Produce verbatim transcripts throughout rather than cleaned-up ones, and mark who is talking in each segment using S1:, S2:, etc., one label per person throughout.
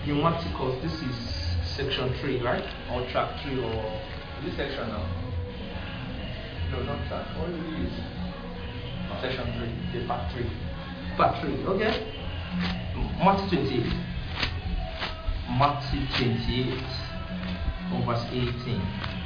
S1: pneumaticals. This is section three, right? Or track three, or this section now? No, not track. What do you use? Section three, the part three. Part three, okay? Matthew twenty-eight. Matthew twenty-eight, from verse eighteen.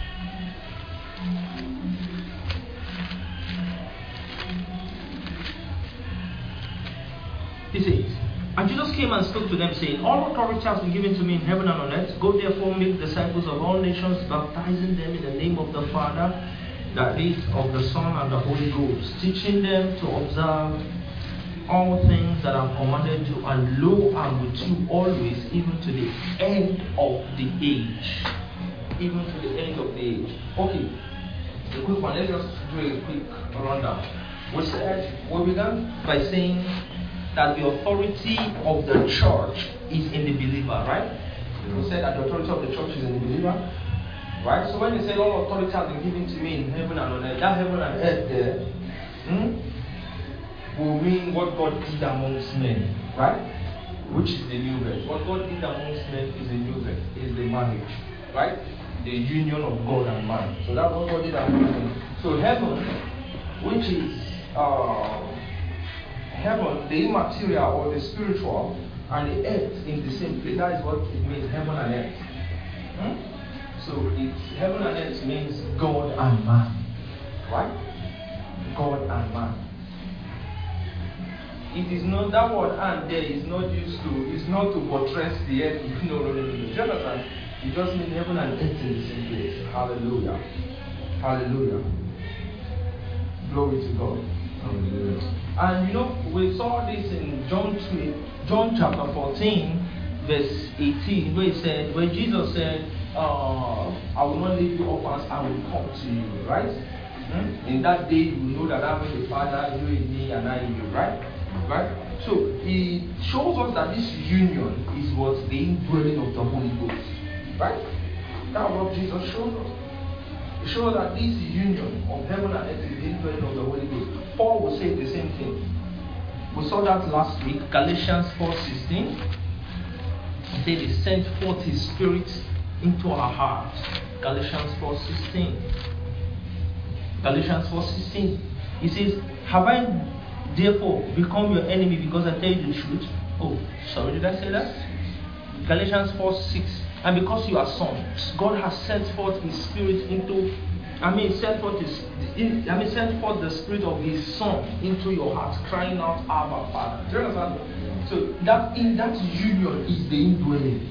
S1: He says, and Jesus came and spoke to them, saying, all authority has been given to me in heaven and on earth. Go therefore, make disciples of all nations, baptizing them in the name of the Father, that is, of the Son, and the Holy Ghost, teaching them to observe all things that I've commanded you, and lo, I'm with you always, even to the end of the age. Even to the end of the age. Okay, a quick one. Let's just do a quick rundown. We said, we began by saying that the authority of the church is in the believer, right? We said that the authority of the church is in the believer, right? So when he said all authority has been given to me in heaven and on earth, that heaven and earth there hmm, will mean what God did amongst men, right? Which is the new birth. What God did amongst men is the new birth, is the marriage, right? The union of God and man. So that's what God did amongst men. So heaven, which is uh, heaven, the immaterial or the spiritual, and the earth in the same place. That is what it means, heaven and earth. Hmm? So it's heaven and earth means God and man, right? God and man. It is not that word "and" there is not used to. It's not to buttress the earth. No, no, no, no. Do you understand? It just means heaven and earth in the same place. Hallelujah. Hallelujah. Glory to God. Hallelujah. And you know, we saw this in John three, John chapter fourteen, verse eighteen, where he said, where Jesus said, uh, I will not leave you orphans, I will come to you, right? Hmm? In that day you will know that I'm in the Father, you in me, and I in you, right? Right? So he shows us that this union is what the indwelling of the Holy Ghost. Right? That's what Jesus showed us. He showed that this union of heaven and earth is the indwelling of the Holy Ghost. Paul will say the same thing. We saw that last week, Galatians four sixteen. He said he sent forth his spirit into our hearts. Galatians four sixteen. Galatians four sixteen. He says, have I therefore become your enemy because I tell you the truth? Oh, sorry, did I say that? Galatians four six. And because you are sons, God has sent forth his spirit into, I mean, sent forth his, I mean, sent forth the spirit of his son into your heart, crying out, Abba, Father. Do you understand? So that in that union is the indwelling.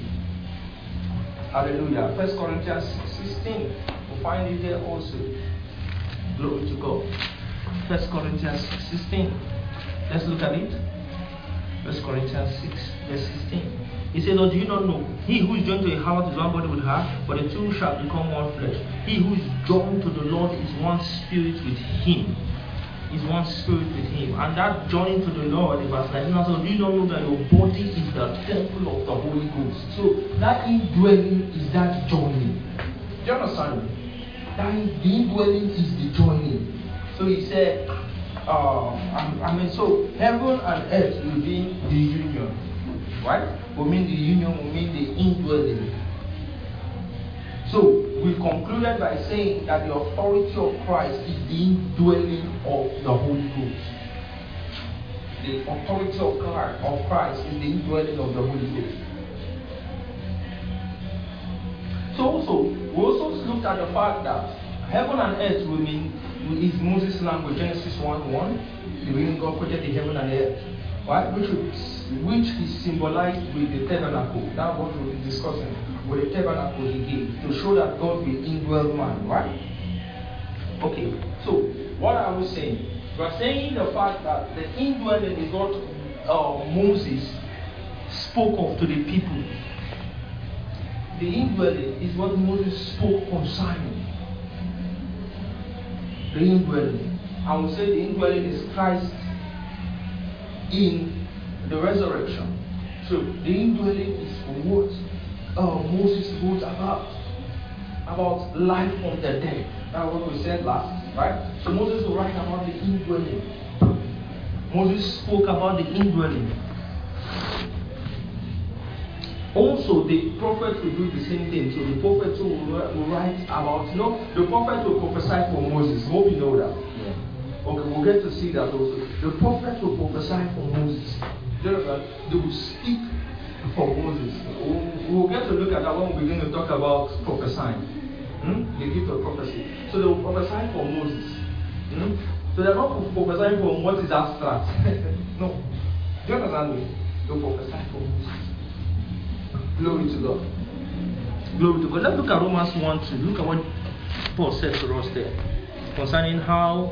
S1: Hallelujah. First Corinthians sixteen. We'll find it there also. Glory to God. First Corinthians sixteen. Let's look at it. First Corinthians six, verse sixteen. He said, Lord, do you not know? He who is joined to a house is one body with her, but the two shall become one flesh. He who is joined to the Lord is one spirit with him. Is one spirit with him. And that joining to the Lord, in verse nineteen, also, do you not know that your body is the temple of the Holy Ghost? So that indwelling is that joining. Do you understand? That the indwelling is the joining. So he said, uh, I mean, so heaven and earth will be the union. Right? Will mean the union, will mean the indwelling. So we concluded by saying that the authority of Christ is the indwelling of the Holy Ghost. The authority of Christ, of Christ is the indwelling of the Holy Ghost. So also, we also looked at the fact that heaven and earth will mean is Moses' language, Genesis one one. The beginning God created the heaven and the earth. Right? Which which is symbolized with the tabernacle. That's what we'll be discussing. With the tabernacle he gave to show that God will indwell man, right? Okay, so what are we saying? We are saying the fact that the indwelling is what uh, Moses spoke of to the people. The indwelling is what Moses spoke concerning. The indwelling. I will say the indwelling is Christ in the resurrection. So the indwelling is what uh, Moses wrote about about life from the dead. That's what we said last, right? So Moses will write about the indwelling. Moses spoke about the indwelling. Also, the prophet will do the same thing. So the prophet too will, will write about, you know, the prophet will prophesy for Moses. Hope you know that. Yeah. Okay, we'll get to see that also. The prophet will prophesy for Moses. They will speak for Moses. We'll, we'll get to look at that when we begin to talk about prophesying. Hmm? The gift of prophecy. So they will prophesy for Moses. Hmm? So they're not prophesying for what is abstract. No. Do you understand me? They will prophesy for Moses. Glory to God. Glory to God. Let's look at Romans one two. Look at what Paul said to us there concerning how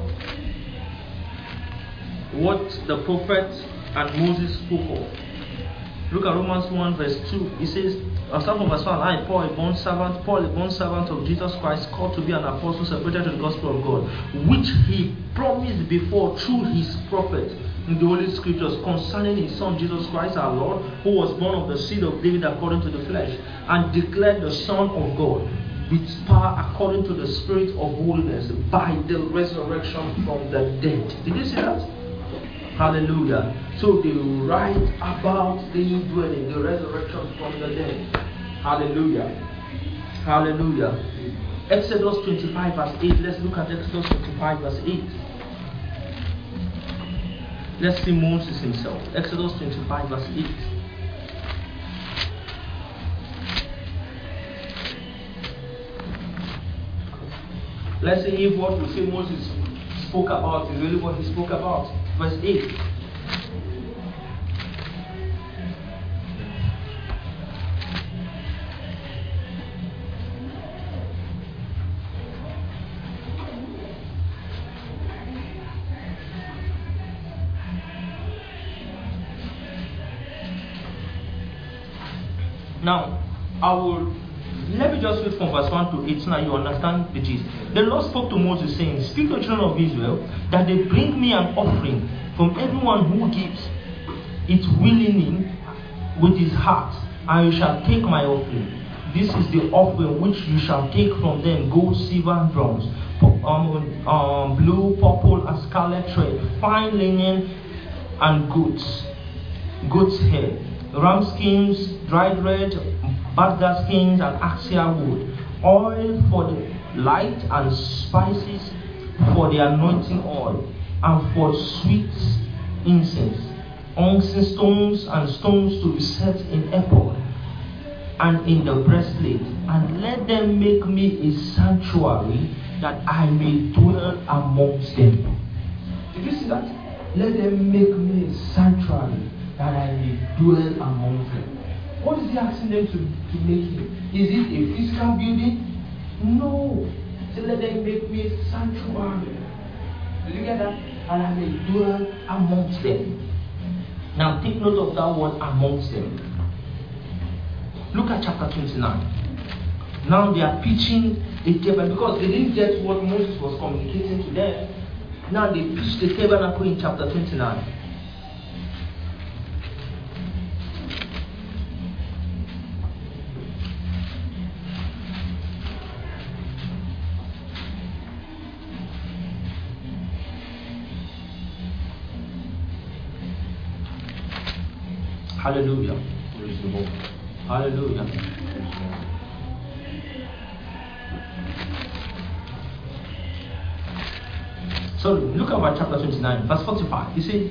S1: what the prophet and Moses spoke of. Look at Romans one verse two. It says, I'll start from verse one. I, Paul, a bond servant, Paul, a bond servant of Jesus Christ, called to be an apostle, separated to the gospel of God, which he promised before through his prophet in the Holy Scriptures concerning his Son Jesus Christ our Lord, who was born of the seed of David according to the flesh, and declared the Son of God with power according to the Spirit of holiness by the resurrection from the dead. Did you see that? Hallelujah. So they write about the indwelling, the resurrection from the dead. Hallelujah. Hallelujah. Exodus twenty-five verse eight. Let's look at Exodus twenty-five verse eight. Let's see Moses himself. Exodus twenty-five verse eight. Let's see if what we say Moses spoke about is really what he spoke about. Verse eight. Now, I will, let me just read from verse one to eight so now you understand the gist. The Lord spoke to Moses saying, speak to the children of Israel that they bring me an offering from everyone who gives it willingly with his heart, and you shall take my offering. This is the offering which you shall take from them: gold, silver, and bronze, um, um, blue, purple, and scarlet thread, fine linen, and goats, goat's hair, ram skins, dried bread, badger skins, and axia wood, oil for the light, and spices for the anointing oil, and for sweet incense, onyx stones, and stones to be set in ephod and in the breastplate. And let them make me a sanctuary that I may dwell amongst them. Did you see that? Let them make me a sanctuary that I may dwell amongst them. What is he asking them to, to make him? Is it a physical building? No. So let them make me a sanctuary. Did you get that? And I may dwell amongst them. Now take note of that word amongst them. Look at chapter twenty-nine. Now they are pitching a tabernacle because they didn't get what Moses was communicating to them. Now they pitched the tabernacle in chapter twenty-nine. Hallelujah. Hallelujah. So look at chapter twenty-nine, verse forty-five. You see,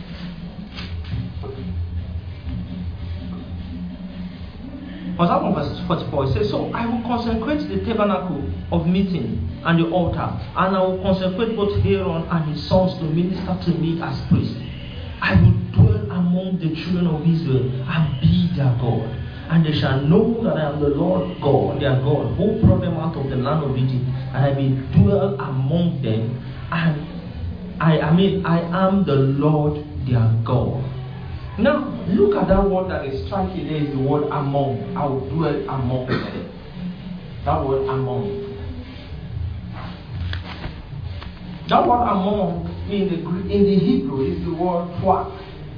S1: was that from verse forty-four? It says, so I will consecrate the tabernacle of meeting and the altar, and I will consecrate both Aaron and his sons to minister to me as priests. I will dwell among the children of Israel and be their God. And they shall know that I am the Lord God, their God, who brought them out of the land of Egypt, and I will dwell among them. And I, I mean, I am the Lord their God. Now, look at that word that is striking there is the word among. I will dwell among them. That word among. That word among in the in the Hebrew is the word twak.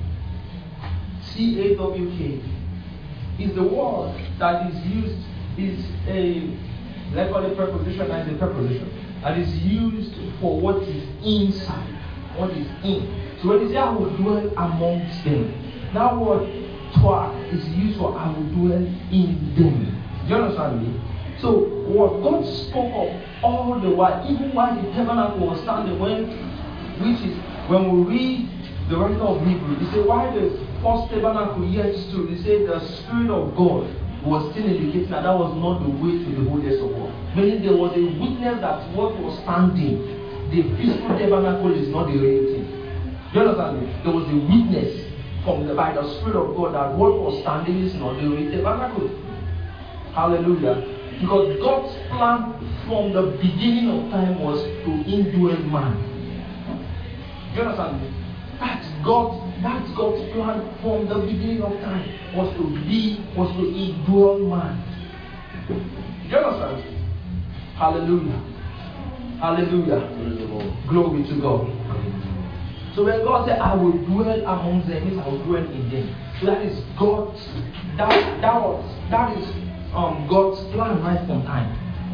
S1: C A W K. Is the word that is used, is a, let's call it preposition, that is a preposition, that is used for what is inside, what is in. So when you say I will dwell amongst them, that word twak is used for I will dwell in them. Do you understand me? So what God spoke of all the while, even while the tabernacle was standing, when which is when we read the writer of Hebrews, he said while the first tabernacle yet stood, he said the Spirit of God was still indicating that that was not the way to the holiest of all. Meaning there was a witness that what was standing, the physical tabernacle is not the real thing. Do you understand me? There was a witness from the, by the Spirit of God that what was standing is not the real tabernacle. Hallelujah. Because God's plan from the beginning of time was to indwell man. Do you understand me? That's God. That's God's plan from the beginning of time, was to be, was to indwell man. Do you understand? Hallelujah. Hallelujah. Glory to God. So when God said, I will dwell among them, means I will dwell in them. So that is God's, that, that was, that is um, God's plan right from time.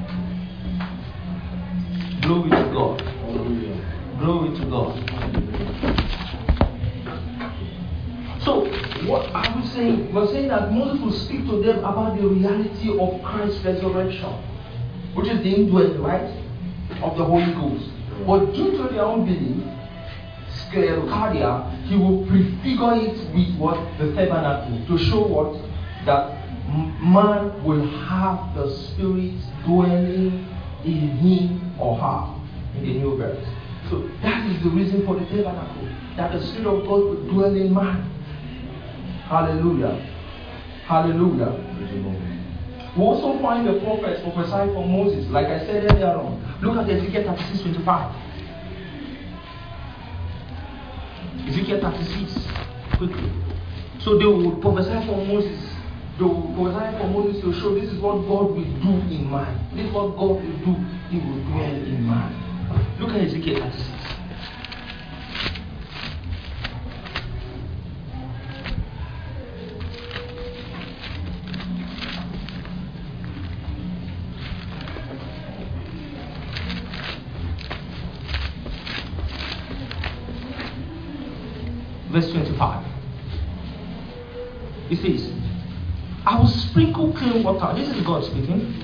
S1: Glory to God. Hallelujah. Glory to God. So, what are we saying? We're saying that Moses will speak to them about the reality of Christ's resurrection, which is the indwelling, right, of the Holy Ghost. But due to their own belief, sclerocardia, he will prefigure it with what? The tabernacle, to show what? That man will have the Spirit dwelling in him or her in the new birth. So, that is the reason for the tabernacle, that the Spirit of God will dwell in man. Hallelujah. Hallelujah. We also find the prophets prophesying for Moses, like I said earlier on. Look at Ezekiel thirty-six twenty-five. Ezekiel thirty-six, quickly. So they will prophesy for Moses. They will prophesy for Moses to show this is what God will do in man. This is what God will do. He will dwell in man. Look at Ezekiel thirty-six. Verse twenty-five. It says, I will sprinkle clean water. This is God speaking.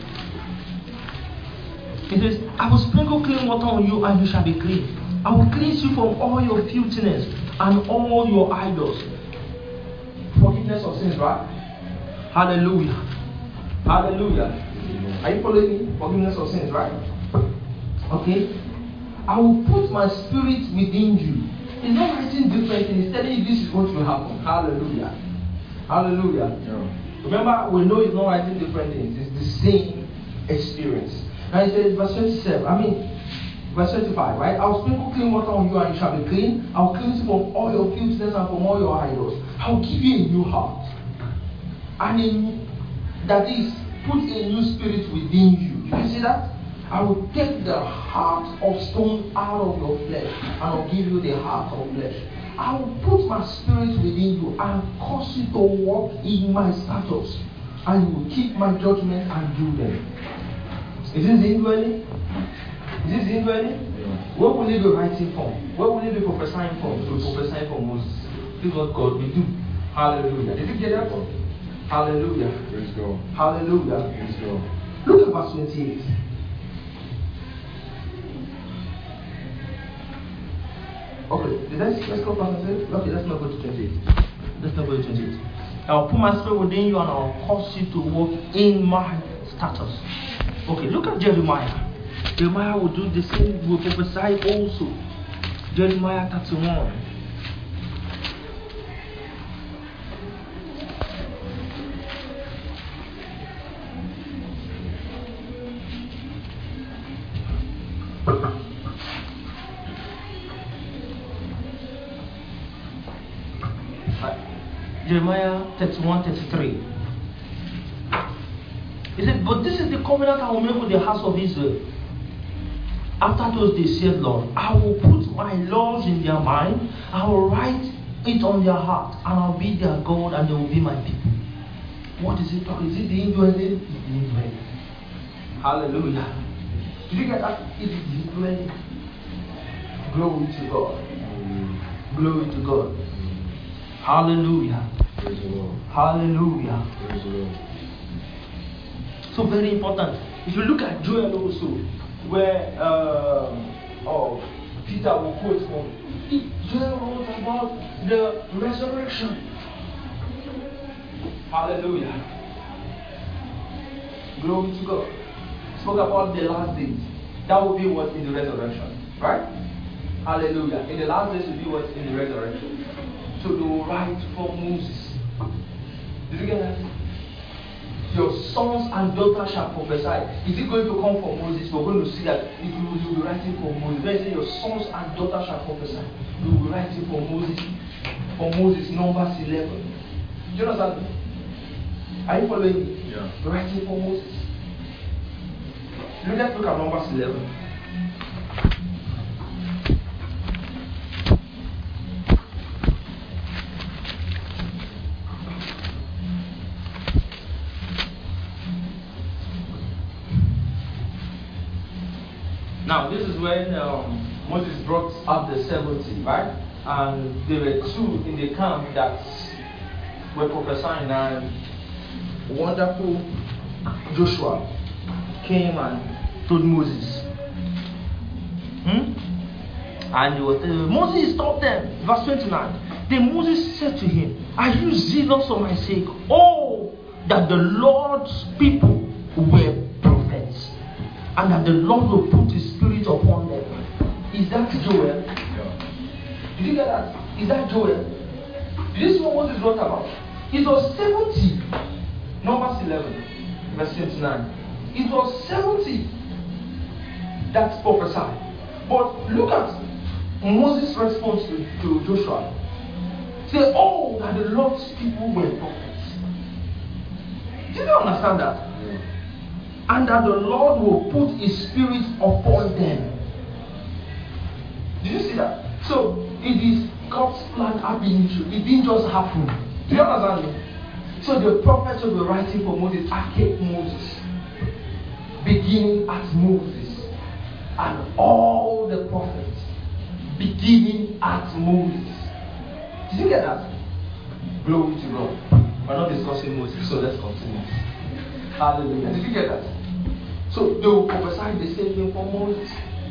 S1: It says, I will sprinkle clean water on you and you shall be clean. I will cleanse you from all your filthiness and all your idols. Forgiveness of sins, right? Hallelujah. Hallelujah. Are you following me? Forgiveness of sins, right? Okay. I will put my spirit within you. It's not writing different things. It's telling you this is what will happen. Hallelujah. Hallelujah. Yeah. Remember, we know it's not writing different things. It's the same experience. Now it says, verse twenty-seven. I mean, verse twenty-five, right? I'll sprinkle clean water on you and you shall be clean. I'll cleanse you from all your filthiness and from all your idols. I'll give you a new heart. And in, that is, put a new spirit within you. Did you see that? I will take the heart of stone out of your flesh and I'll give you the heart of flesh. I will put my spirit within you and cause you to walk in my statutes, and you will keep my judgment and do them. Is this the indwelling? Is this the indwelling? Yeah. What will it be writing from? What will it be prophesying from? To prophesy from Moses. This is what God will do. Hallelujah. Did you get that? Hallelujah. Praise God. Hallelujah. Praise God. Look at verse twenty-eight. Okay, let's, let's go back and say, okay, let's not go to twenty-eight. Let's not go to twenty-eight. I'll put my spirit within you and I'll cause you to walk in my status. Okay, look at Jeremiah. Jeremiah will do the same, will prophesy also. Jeremiah thirty-one. Jeremiah thirty-one, thirty-three. He said, but this is the covenant I will make with the house of Israel. After those days, said Lord, I will put my laws in their mind, I will write it on their heart, and I'll be their God, and they will be my people. What is it? Is it the indwelling? It's the indwelling. Hallelujah. Did you get that? It is the indwelling. Glory to God. Glory to God. Hallelujah.
S2: Praise the Lord.
S1: Hallelujah.
S2: Praise the Lord.
S1: So very important. If you look at Joel also, where um, oh, Peter will quote from, he, Joel wrote about the resurrection. Hallelujah. Glory to God. Spoke about the last days. That will be what in the resurrection. Right? Hallelujah. In the last days will be what in the resurrection. So they will write for Moses. Did you get that? Your sons and daughters shall prophesy. Is it going to come from Moses? We're going to see that if you will be writing for Moses. When say your sons and daughters shall prophesy, you will be writing for Moses. For Moses, Numbers eleven. Do you understand? Are you following me?
S2: Yeah.
S1: Writing for Moses. Let's look at Numbers eleven. Now, this is when um, Moses brought up the seventy, right? And there were two in the camp that were prophesying, and wonderful Joshua came and told Moses. Hmm? And he was telling Moses, stop them. Verse twenty-nine. Then Moses said to him, are you zealous for my sake? Oh, that the Lord's people were prophets, and that the Lord will put his spirit upon them. Is that Joel?
S2: Yeah.
S1: Did you get that? Is that Joel? This is what Moses wrote about. It was seventy. Numbers eleven, verse twenty-nine. It was seventy that prophesied. But look at Moses' response to, to Joshua. Say, oh, that the Lord's people were prophets. Do you understand that?
S2: Yeah.
S1: And that the Lord will put his spirit upon them. Did you see that? So it is God's plan happening. It didn't just happen. Do you understand me? So the prophets will be writing for Moses, archaic Moses, beginning at Moses, and all the prophets beginning at Moses. Did you get that? Glory to God. We're not discussing Moses, so let's continue. Hallelujah. Did you get that? So they will prophesy the same thing for Moses.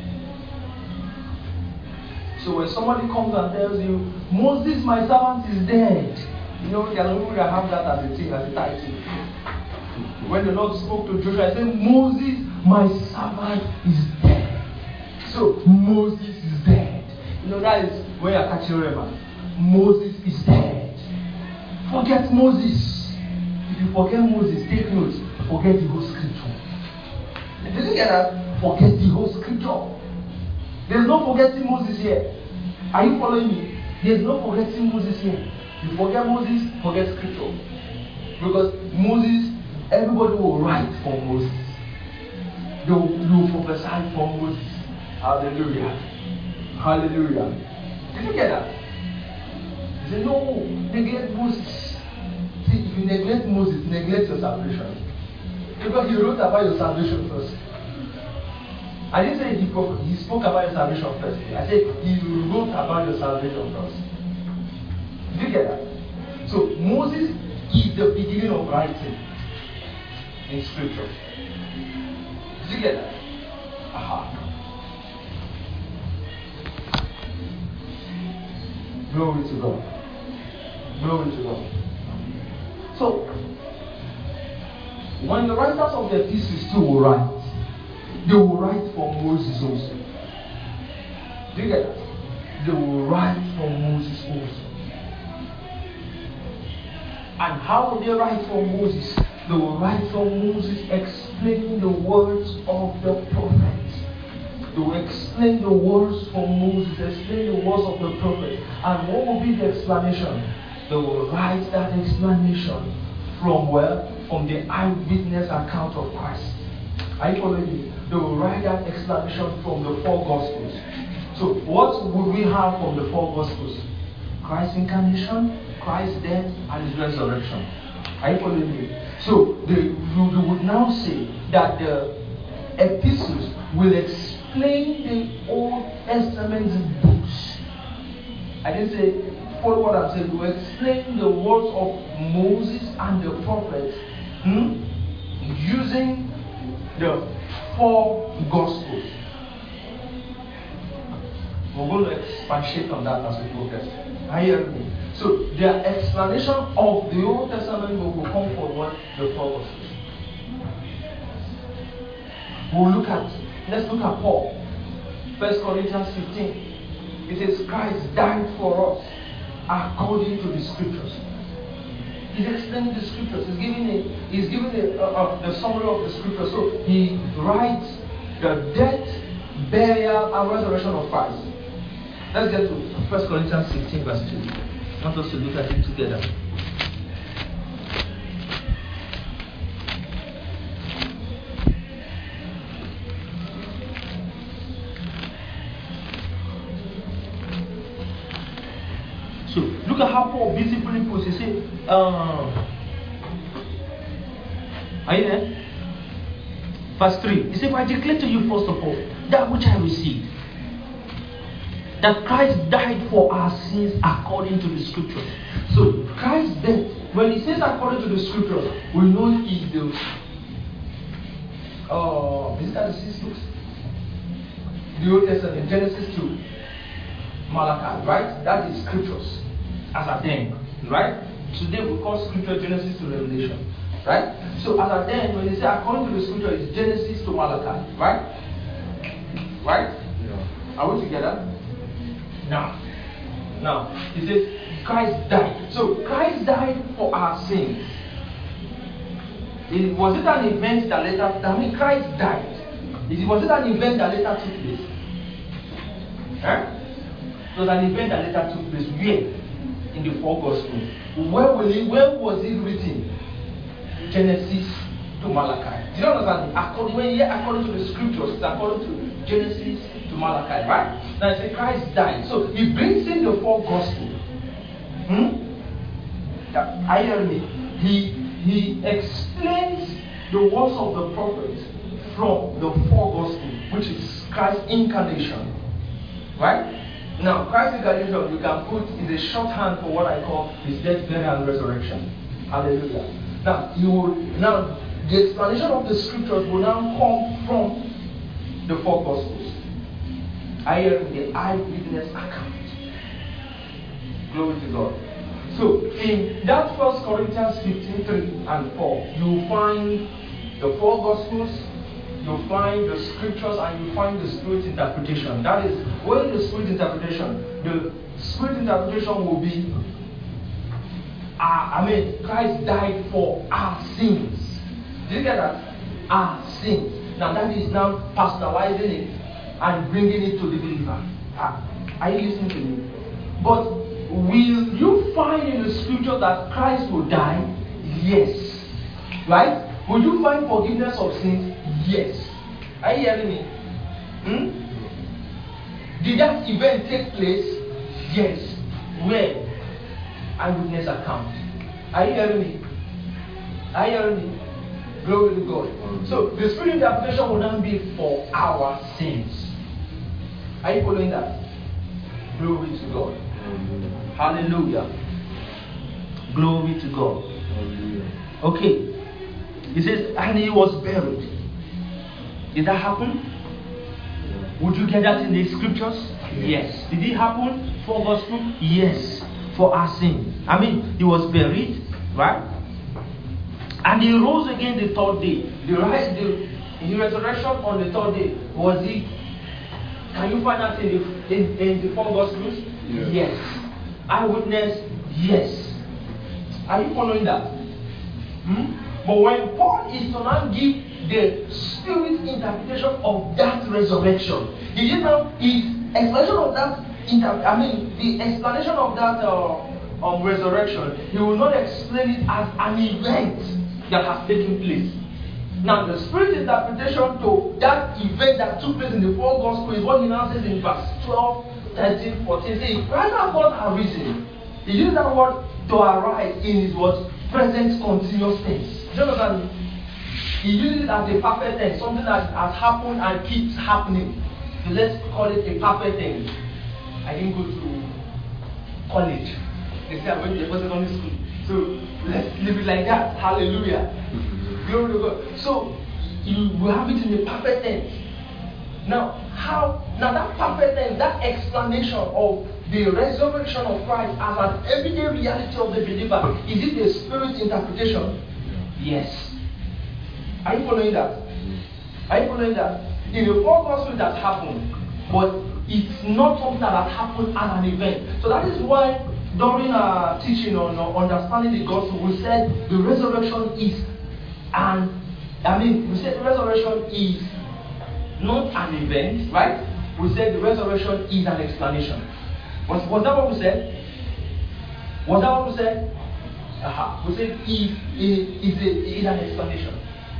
S1: So when somebody comes and tells you, Moses, my servant, is dead, you know, there are people that have that as a thing, as a title. When the Lord spoke to Joshua, he said, Moses, my servant, is dead. So Moses is dead. You know, that is where you're catching Rema. Moses is dead. Forget Moses. If you forget Moses, take notes. Forget the whole scripture. Did you get that? Forget the whole scripture. There's no forgetting Moses here. Are you following me? There's no forgetting Moses here. You forget Moses, forget scripture. Because Moses, everybody will write for Moses. They will, they will prophesy for Moses. Hallelujah. Hallelujah. Did you get that? He said, no, neglect Moses. See, if you neglect Moses, neglect your salvation. Because he wrote about your salvation first. I didn't say he spoke, he spoke about your salvation first. I said he wrote about your salvation first. Did you get that? So Moses is the beginning of writing in scripture. Did you get that? Aha. Glory to God. Glory to God. So, when the writers of the epistles too will write, they will write for Moses also. Do you get that? They will write for Moses also. And how will they write for Moses? They will write for Moses explaining the words of the prophets. They will explain the words from Moses, explain the words of the prophet. And what will be the explanation? They will write that explanation from where? From the eyewitness account of Christ. Are you following me? They will write that explanation from the four Gospels. So what would we have from the four Gospels? Christ's incarnation, Christ's death, and his resurrection. Are you following me? So they, you would now say that the epistles will explain the Old Testament books. I didn't say follow what I'm saying, to explain the words of Moses and the prophets hmm, using the four Gospels. We're going to expatiate on that as we progress. Are you hearing me? So, their explanation of the Old Testament will come from what the four Gospels. We'll look at, let's look at Paul. First Corinthians fifteen. It says, Christ died for us according to the scriptures. He's explaining the scriptures. He's giving a, he's giving a, uh, uh, the summary of the scriptures. So he writes the death, burial, and resurrection of Christ. Let's get to First Corinthians fifteen, verse two. I want us to look at it together. So look at how Paul beautifully puts it. He says, uh, are you there? Verse three. He said, I declare to you first of all that which I received, that Christ died for our sins according to the scriptures. So Christ's death, when he says according to the scriptures, we know is the uh, is that the six books? The Old Testament, Genesis to Malachi, right? That is scriptures. As at then, right? Today we call scripture Genesis to Revelation, right? So as at then, when they say according to the scripture, it's Genesis to Malachi, right? Right? Yeah. Are we together? Now, now he says Christ died. So Christ died for our sins. It, was it an event that later? I mean, Christ died. It, was it an event that later took place? Huh? It was an event that later took place. Where? In the four Gospels. Where will it, where was it written? Genesis to Malachi. Do you understand? According, when here, according to the scriptures, it's according to Genesis to Malachi, right? Now it says Christ died. So he brings in the four Gospels. Hmm? Yeah, I hear me. He he explains the words of the prophets from the four Gospels, which is Christ's incarnation. Right? Now, Christ's incarnation, you can put, is a shorthand for what I call his death, burial, and resurrection. Hallelujah. Now, you will, now the explanation of the scriptures will now come from the four Gospels. I hear the eyewitness account. Glory to God. So, in that First Corinthians fifteen, three and four, you will find the four Gospels, you'll find the scriptures, and you find the Spirit interpretation. That is, when the Spirit interpretation, the Spirit interpretation will be, uh, I mean, Christ died for our sins. Do you get that? Our sins. Now that is now personalizing it and bringing it to the believer. Uh, are you listening to me? But will you find in the scripture that Christ will die? Yes. Right? Will you find forgiveness of sins? Yes. Are you hearing me? Hmm? Did that event take place? Yes. Where? Eyewitness account. Are you hearing me? Are you hearing me? Glory to God. So the Spirit interpretation will not be for our sins. Are you following that? Glory to God. Hallelujah. Glory to God. Okay. He says, and he was buried. Did that happen? Would you get that in the scriptures? Yes. Did it happen for gospel? Yes. For our sin. I mean, he was buried, right? And he rose again the third day. The rise, the, the resurrection on the third day, was he? Can you find that in the in, in the four gospels? Yes. Yes. Eyewitness? Yes. Are you following that? Hmm? But when Paul is to now give the Spirit interpretation of that resurrection, he is now his explanation of that. Inter- I mean, the explanation of that uh, um, resurrection, he will not explain it as an event that has taken place. Now, the Spirit interpretation to that event that took place in the four Gospels is what he now says in verse twelve, thirteen, fourteen. Saying, rather God has risen. He used that word to arise in his what? Present continuous tense. Do you understand? He uses it as a perfect tense, something that has happened and keeps happening. So let's call it a perfect tense. I didn't go to college.
S2: They say I'm going to the secondary school. So let's live it like that. Hallelujah. Glory to God. So you will have it in the perfect tense. Now, how now that perfect tense, that explanation of the resurrection of Christ as an everyday reality of the believer, is it a spirit interpretation? Yes. Are you following that? Are you following that? In the four gospels that happened, but it's not something that has happened as an event. So that is why during our teaching on uh, understanding the gospel, we said the resurrection is an I mean we said the resurrection is not an event, right? We said the resurrection is an explanation. Was, was that what we said? Was that what we said? Uh-huh. We said is is a is an explanation.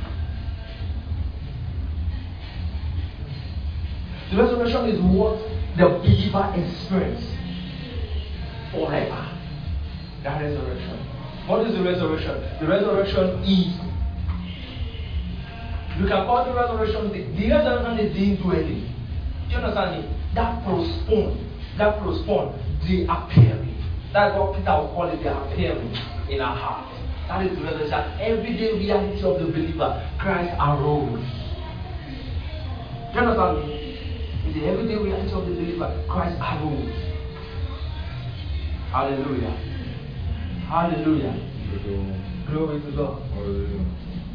S2: The resurrection is what the believer experiences forever. That resurrection. What is the resurrection? The resurrection is, you can call the resurrection, the, the resurrection is didn't do anything. Do you understand me? That postponed, that postponed the appearing. That's what Peter will call it, the appearing in our heart. That is the resurrection. Everyday reality of the believer. Christ arose. Do you understand me? It's the everyday reality of the believer. Christ arose. Hallelujah. Hallelujah. Glory to God. Hallelujah.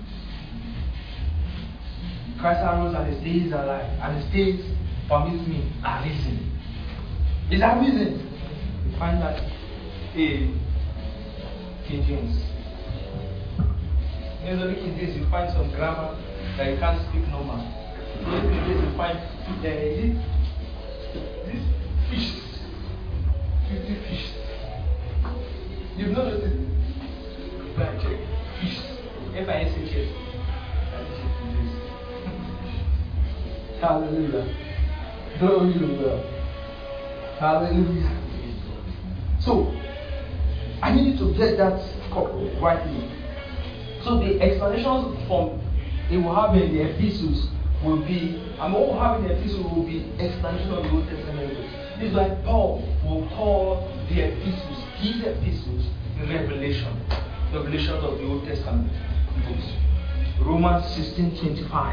S2: Christ arose and his days are alive. And his days, permits me, are risen. Is that reason? You find that in King James. In the King James, you find some grammar that you can't speak normal. In the King James, you find uh, this, this fish. fifty fish. You've noticed it? Like check. Fish. F I S H S. Hallelujah. Glory to God. Hallelujah. So, I need you to get that rightly. So the explanations from it will have in the epistles will be, and what will have in the epistles will be explanation of the Old Testament books. This is why Paul will call the epistles, his epistles, revelation, revelation of the Old Testament books. Romans sixteen twenty-five.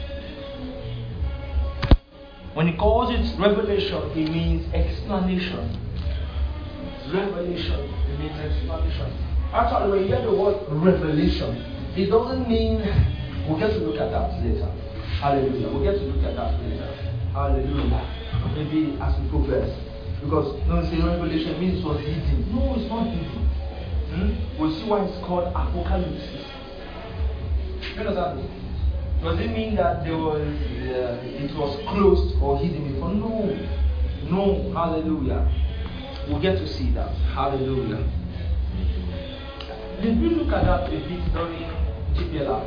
S2: When he calls it revelation, it means explanation. Revelation, it means explanation. Actually, when you hear the word revelation, it doesn't mean, we'll get to look at that later. Hallelujah. We'll get to look at that later. Hallelujah. Maybe as we progress. Because no one say revelation means it was hidden. No, it's not hidden. Hmm? We'll see why it's called apocalypse. You understand? Does it mean that there was uh, it was closed or hidden before? No. No. Hallelujah. We'll get to see that. Hallelujah. Did we look at that a bit during G P L R?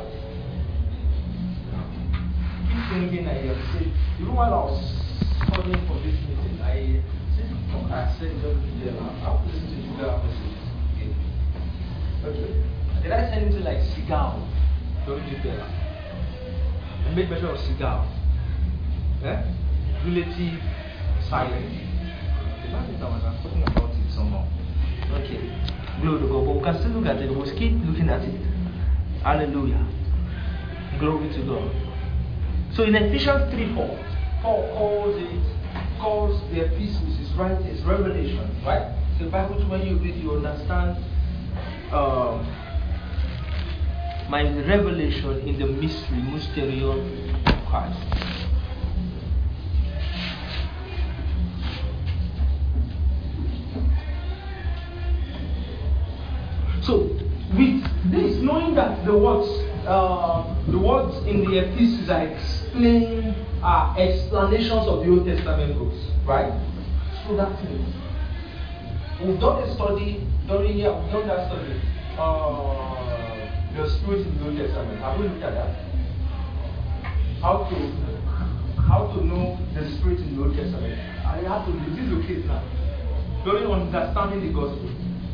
S2: Keep thinking I said, even while I was studying for this meeting, I said, oh, I said during G P L R, I have to listen to G P L R messages. Okay. Okay. Did I send him to like Sigal during G P L R? And make mention of Sigal. Eh? Relative silence. I think I was talking about it somehow. Okay. Glory to God. But we can still look at it. We'll keep looking at it. Hallelujah. Glory to God. So in Ephesians three four, Paul calls it, calls the epistles, his writings, revelation, right? So the Bible, when you read, you understand um, my revelation in the mystery, mysterion of Christ. So, with this, knowing that the words, uh, the words in the epistles are explain, are explanations of the Old Testament books, right? So that means we've done a study during here. We've done that study. Uh, the Spirit in the Old Testament. Have we looked at that? How to how to know the Spirit in the Old Testament? I have to. This is the case now. During understanding the gospel.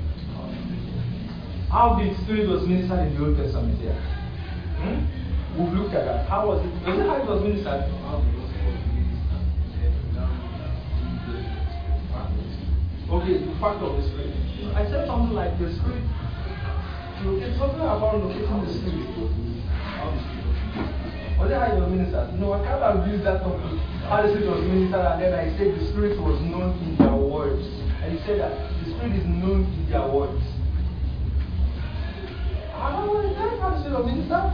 S2: How the Spirit was ministered in the Old Testament here. Hmm? We've looked at that. How was it? Was it how it was ministered? Okay, the fact of the spirit. I said something like the spirit. It's something about locating the spirit. Was it how you minister? No, I can't have used that topic. How the spirit was ministered, and then I said the spirit was known in their words. And he said that the spirit is known in their words. I don't know, is that how the spirit was ministered?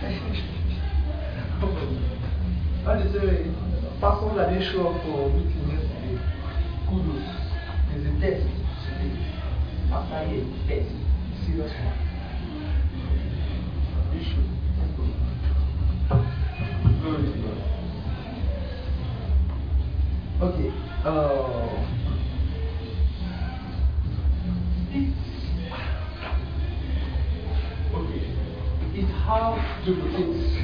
S2: What they say, pastors that didn't show up for meeting yesterday, kudos. There's a test today. After a test, serious one. You should. Glory to God. Okay. Uh, it's okay. It's how to locate.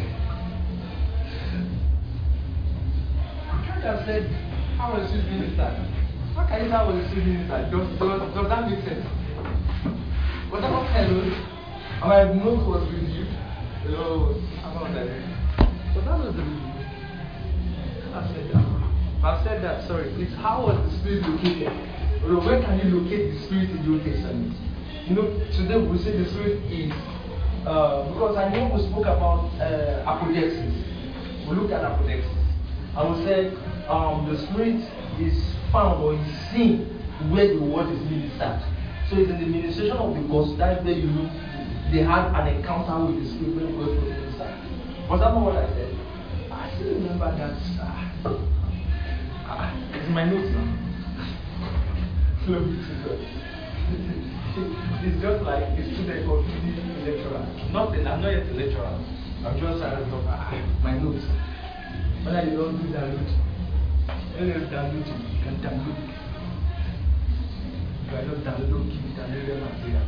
S2: I can't have said how was it being started. How can you say how was it being started? Does, does, does that make sense? Was that not hello? Am I know who was with you? Hello, I'm not there. So that was the reason. I said that. I said that, sorry. It's how was the spirit located? Or where can you locate the spirit in the Old Testament? You know, today we say the spirit is, uh, because I know we spoke about uh, apodexis. We looked at apodexis. And we said um, the spirit is found or is seen where the word is ministered. So it's in the ministration of the gospel. That's where you look. They had an encounter with the spirit when the gospel was ministered. Was that not what I said? I still remember that. Uh, uh, it's in my notes now. Glory to God. It's just like a student or a lecturer. Nothing. I'm not yet a lecturer. I'm just uh, uh, my notes. When I don't do download, when you download, you can download. If I don't download, keep it and read material.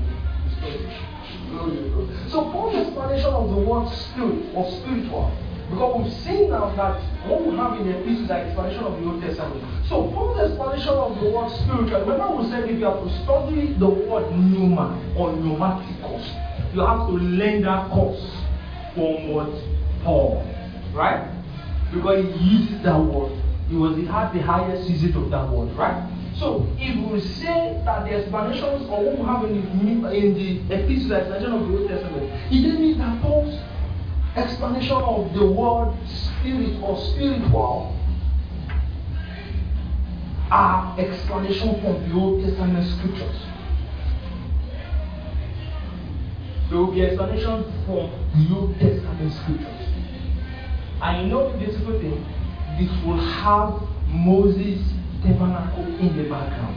S2: So Paul's explanation of the word spirit or spiritual, because we've seen now that what we have in the epistles is the explanation of the Old Testament. So Paul's explanation of the word spiritual, remember we said if you have to study the word pneuma or pneumaticos, you have to learn that course from what Paul, right? Because he used that word. It was it had the highest usage of that word, right? So if we say that the explanations or what we have in the in the epistles, the explanation of the Old Testament, it didn't mean that Paul's explanation of the word spirit or spiritual are explanation from the Old Testament scriptures. There will be explanation from the Old Testament scriptures. And you know the beautiful thing, this will have Moses' tabernacle in the background.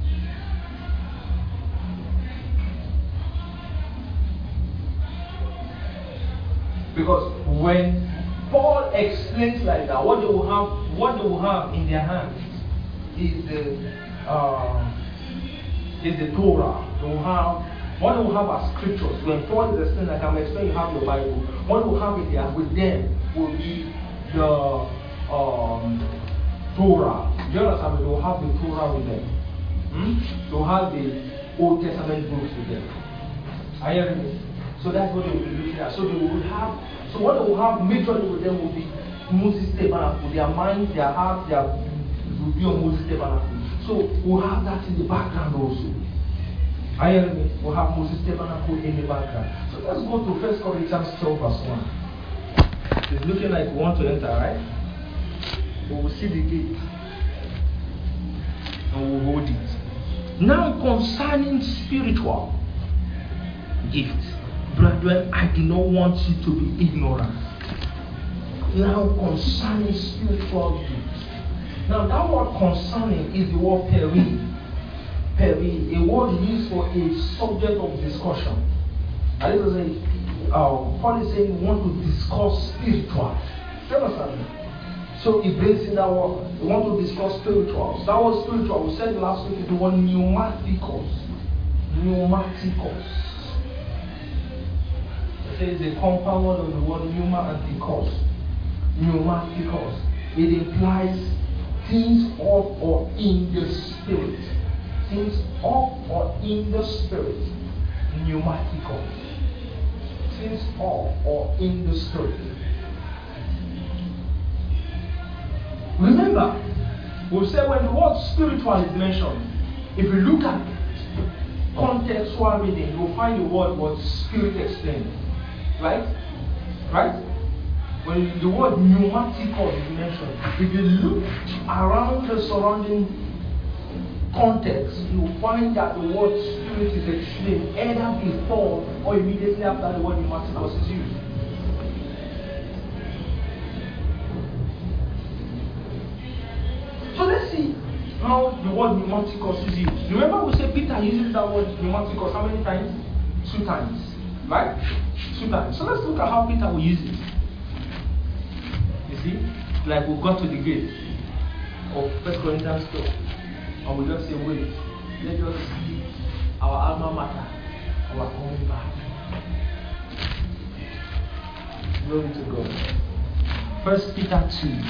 S2: Because when Paul explains like that, what they will have, what they will have in their hands is the uh, is the Torah. They will have what they will have as scriptures. When Paul is explaining, like I'm explaining, you have your Bible. What they will have in there with them will be the um, Torah. You understand? They will have the Torah with them. Hmm? They will have the Old Testament books with them. Are you hearing me? So that's what they will be looking at. So they will have, so what they will have majorly with them will be Moses' tabernacle. Their minds, their hearts, their will be on Moses' tabernacle. So we'll have that in the background also. Are you hearing me? We'll have Moses' tabernacle in the background. So let's go to First Corinthians twelve verse one. It's looking like we want to enter, right? We will see the gate and we'll hold it. Now concerning spiritual gifts, brethren, I do not want you to be ignorant. Now concerning spiritual gifts. Now that word concerning is the word peri. Peri, a word used for a subject of discussion. I didn't say Uh, Paul is saying we want to discuss spiritual. You understand? So he brings in that word. We want to discuss spiritual. That word spiritual, we said last week, is the word pneumaticos. Pneumaticos. It says the compound word of the word pneuma and ticos. Pneumaticos. It implies things of or in the spirit. Things of or in the spirit. Pneumaticos. Things of or in the spirit. Remember, we said when the word spiritual is mentioned, if you look at contextual reading, you'll find the word was spirit explained. Right? Right? When the word pneumaticos is mentioned, if you look around the surrounding context, you find that the word spirit is explained either before or immediately after the word pneumaticos is used. So let's see how the word pneumaticos is used. Remember we said Peter uses that word pneumaticos how many times? Two times. Right? Two times. So let's look at how Peter will use it. You see? Like we got to the gate of First Corinthians twelve. And we just say, wait, let us see our alma mater, our coming back. Glory to God. First Peter two.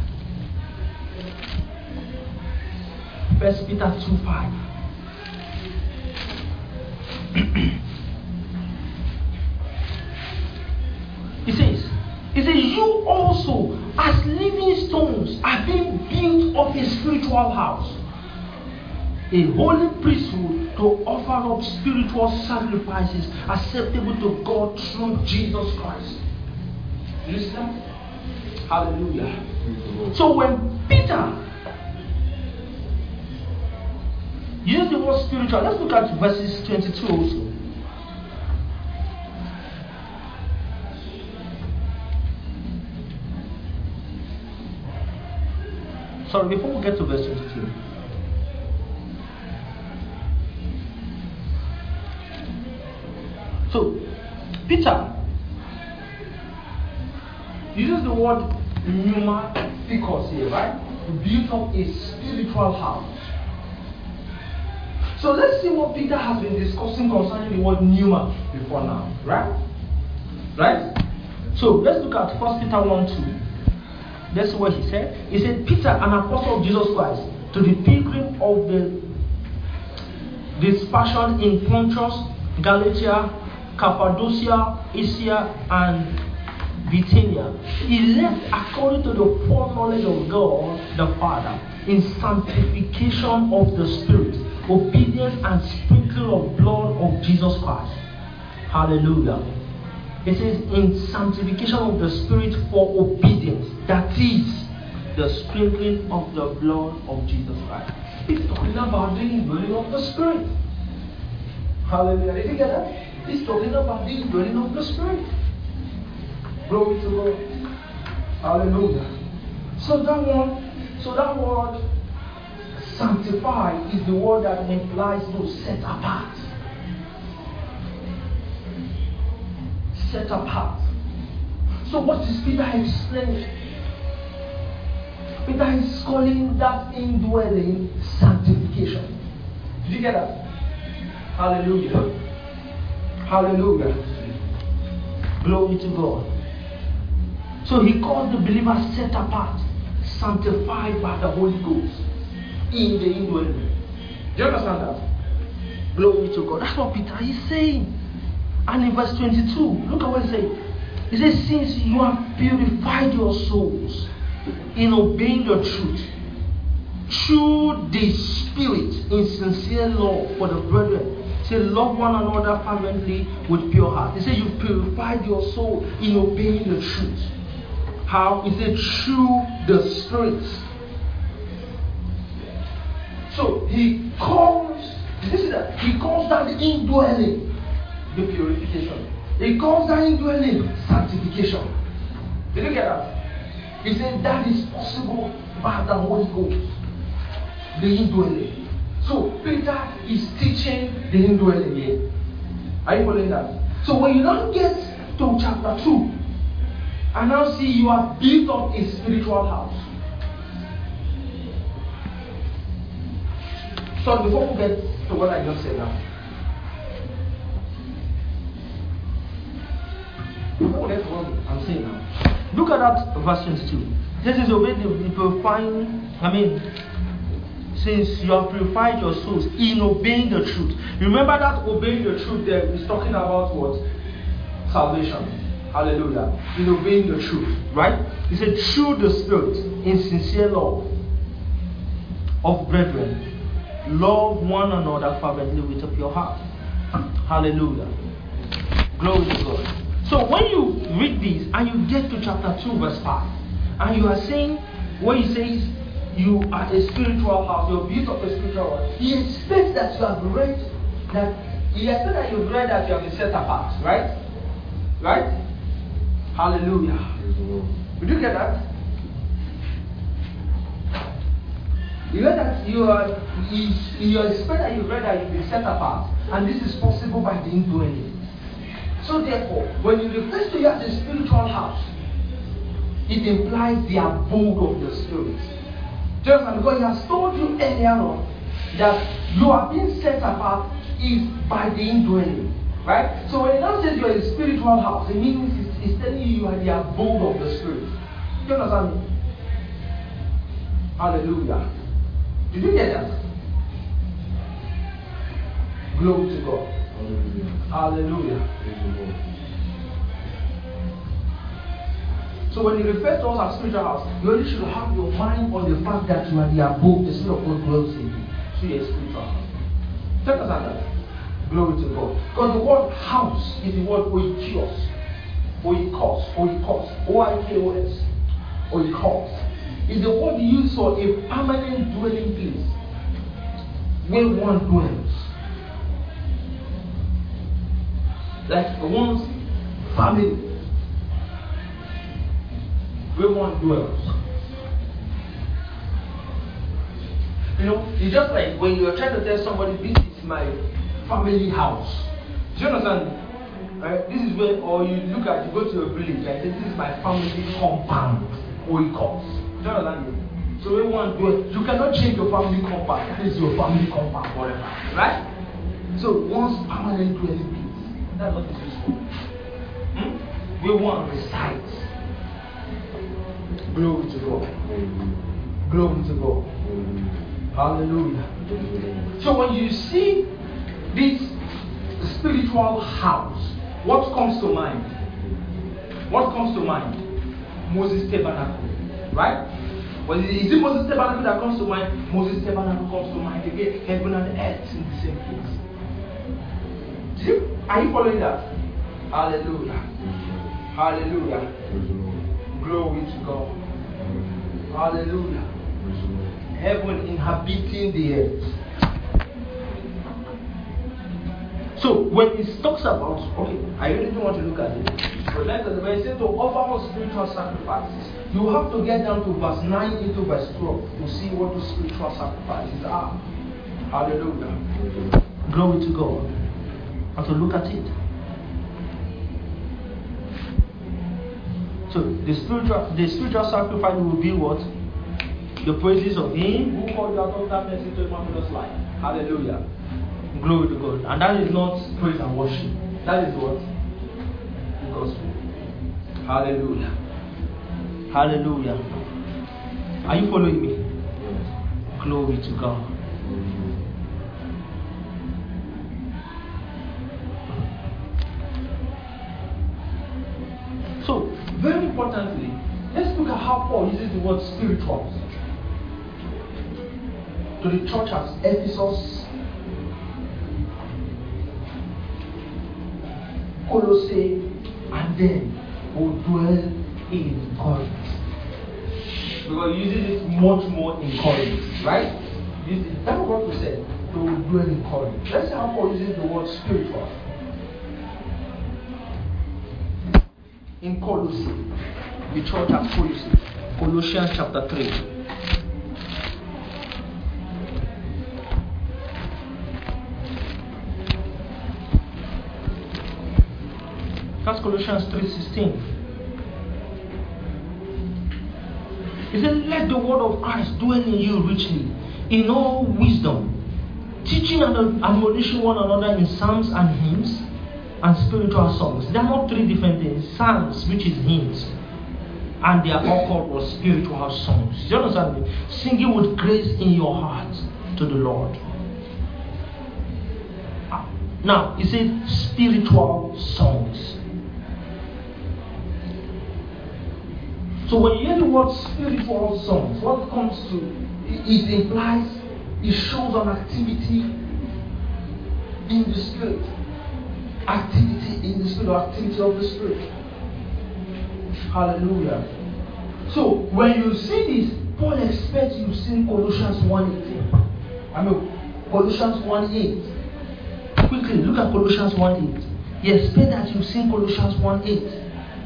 S2: First Peter two five. He says, He says, you also, as living stones, are being built up a spiritual house, a holy priesthood to offer up spiritual sacrifices acceptable to God through Jesus Christ. You see that? Hallelujah. So when Peter uses the word spiritual, let's look at verses twenty-two also. Sorry, before we get to verse twenty-two. So, Peter uses the word pneumaticos here, right? To build up a spiritual house. So let's see what Peter has been discussing concerning the word pneuma before now, right? Right? So let's look at First Peter one two. That's what he said. He said, Peter, an apostle of Jesus Christ, to the pilgrim of the dispersion in Pontus, Galatia, Cappadocia, Asia, and Bithynia. He left according to the foreknowledge of God the Father, in sanctification of the Spirit, obedience and sprinkling of blood of Jesus Christ. Hallelujah. It says in sanctification of the Spirit for obedience. That is the sprinkling of the blood of Jesus Christ. It's talking about the indwelling of the Spirit. Hallelujah. Did you get that? It's talking about the indwelling of the Spirit. Glory to God. Hallelujah. So that one, so that word sanctify is the word that implies to set apart. Set apart. So what is Peter explaining? Peter is calling that indwelling sanctification. Did you get that? Hallelujah. Hallelujah. Glory to God. So he calls the believer set apart, sanctified by the Holy Ghost in the indwelling. Do you understand that? Glory to God. That's what Peter is saying. And in verse twenty-two, look at what he says. He says, since you have purified your souls in obeying the truth, through the Spirit in sincere love for the brethren, say, love one another fervently with pure heart. He said, you've purified your soul in obeying the truth. How? He said, through the Spirit. So he calls, this is that, he calls that the indwelling, the purification. He calls that indwelling sanctification. Did you get that? He said that is possible by the Holy Ghost. The indwelling. So Peter is teaching the indwelling here. Are you following that? So when you now get to chapter two, and now see you have built up a spiritual house. So before we get to what I just said now, before we get to what I'm saying now, look at that verse twenty-two. This is obey the purifying, I mean, since you have purified your souls in obeying the truth. Remember that obeying the truth there is talking about what? Salvation. Hallelujah. In obeying the truth. Right? He said, through the Spirit, in sincere love of brethren,
S1: Love one another fervently with a pure heart. Hallelujah. Glory to God. So when you read this and you get to chapter two, verse five, and you are saying, where he says, you are a spiritual house, you're built of a spiritual house, he expects that you have read, that he expects that you've read that you have been set apart, right? Right? Hallelujah. Did you get that? You know that you are, you, you expect that you've read that you've been set apart, and this is possible by the indwelling. So therefore, when he refers to you as a spiritual house, it implies the abode of the Spirit. Just because he has told you earlier on that you are being set apart is by the indwelling. Right? So when he now says you are a spiritual house, it means it's, it's telling you you are the abode of the Spirit. Do you understand me? Hallelujah. Did you get that? Glory to God. Hallelujah. Hallelujah. So when he refers to us as spiritual house, you only should have your mind on the fact that you are the abode, the Spirit of God dwells in you. So you are a spiritual house. Take us at that. Glory to God. Because the word house is the word oikos, oikos, oikos, O I K O S, oikos. Is the word used for a permanent dwelling place where one dwells. Like one's family, where one dwells. You know, it's just like when you're trying to tell somebody, this is my family house. Do you understand? Right? This is where, or you look at, you go to a village and say, this is my family compound, or it calls. Do you understand? So when one dwells, you cannot change your family compound. That is your family compound forever. Right? So one's permanent dwelling place. That's what this is for. Hmm? Where one resides. Glory to God. Glory to God. Hallelujah. So when you see this spiritual house, what comes to mind? What comes to mind? Moses' tabernacle. Right? Well, is it Moses' tabernacle that comes to mind? Moses' tabernacle comes to mind again. Heaven and earth in the same place. Do you, are you following that? Hallelujah. Hallelujah. Glory to God. Hallelujah. Heaven inhabiting the earth. So when it talks about, okay, I really don't want to look at it. But let us, when it says to offer all spiritual sacrifices, you have to get down to verse nine into verse twelve to see what the spiritual sacrifices are. Hallelujah. Glory to God. And to look at it. So the spiritual the spiritual sacrifice will be what? The praises of him who called you out of darkness into a marvelous light. Hallelujah. Glory to God. And that is not praise and worship. That is what? The gospel. Hallelujah. Hallelujah. Are you following me? Glory to God. So, very importantly, let's look at how Paul uses the word spiritual to the church at Ephesus, Colossae, and then will dwell in Corinth. Because he uses it much more in Corinth, right? That's what we said. They will dwell in Corinth. Let's see how Paul uses the word spiritual. In Colossae, the church at Colossae, Colossians chapter three. That's Colossians three sixteen. He said, let the word of Christ dwell in you richly, in all wisdom, teaching and admonishing one another in psalms and hymns and spiritual songs. There are not three different things. Psalms, which is hymns, and they are all called for spiritual songs. Do you understand me? Singing with grace in your heart to the Lord. Now, he said spiritual songs. So when you hear the word spiritual songs, what comes to it implies
S2: it shows an activity in the Spirit. Activity in the Spirit, or activity of the Spirit. Hallelujah. So, when you see this, Paul expects you to see Colossians one eighteen. I mean, Colossians one eight. Quickly, look at Colossians one eight. He expects that you see Colossians one eight.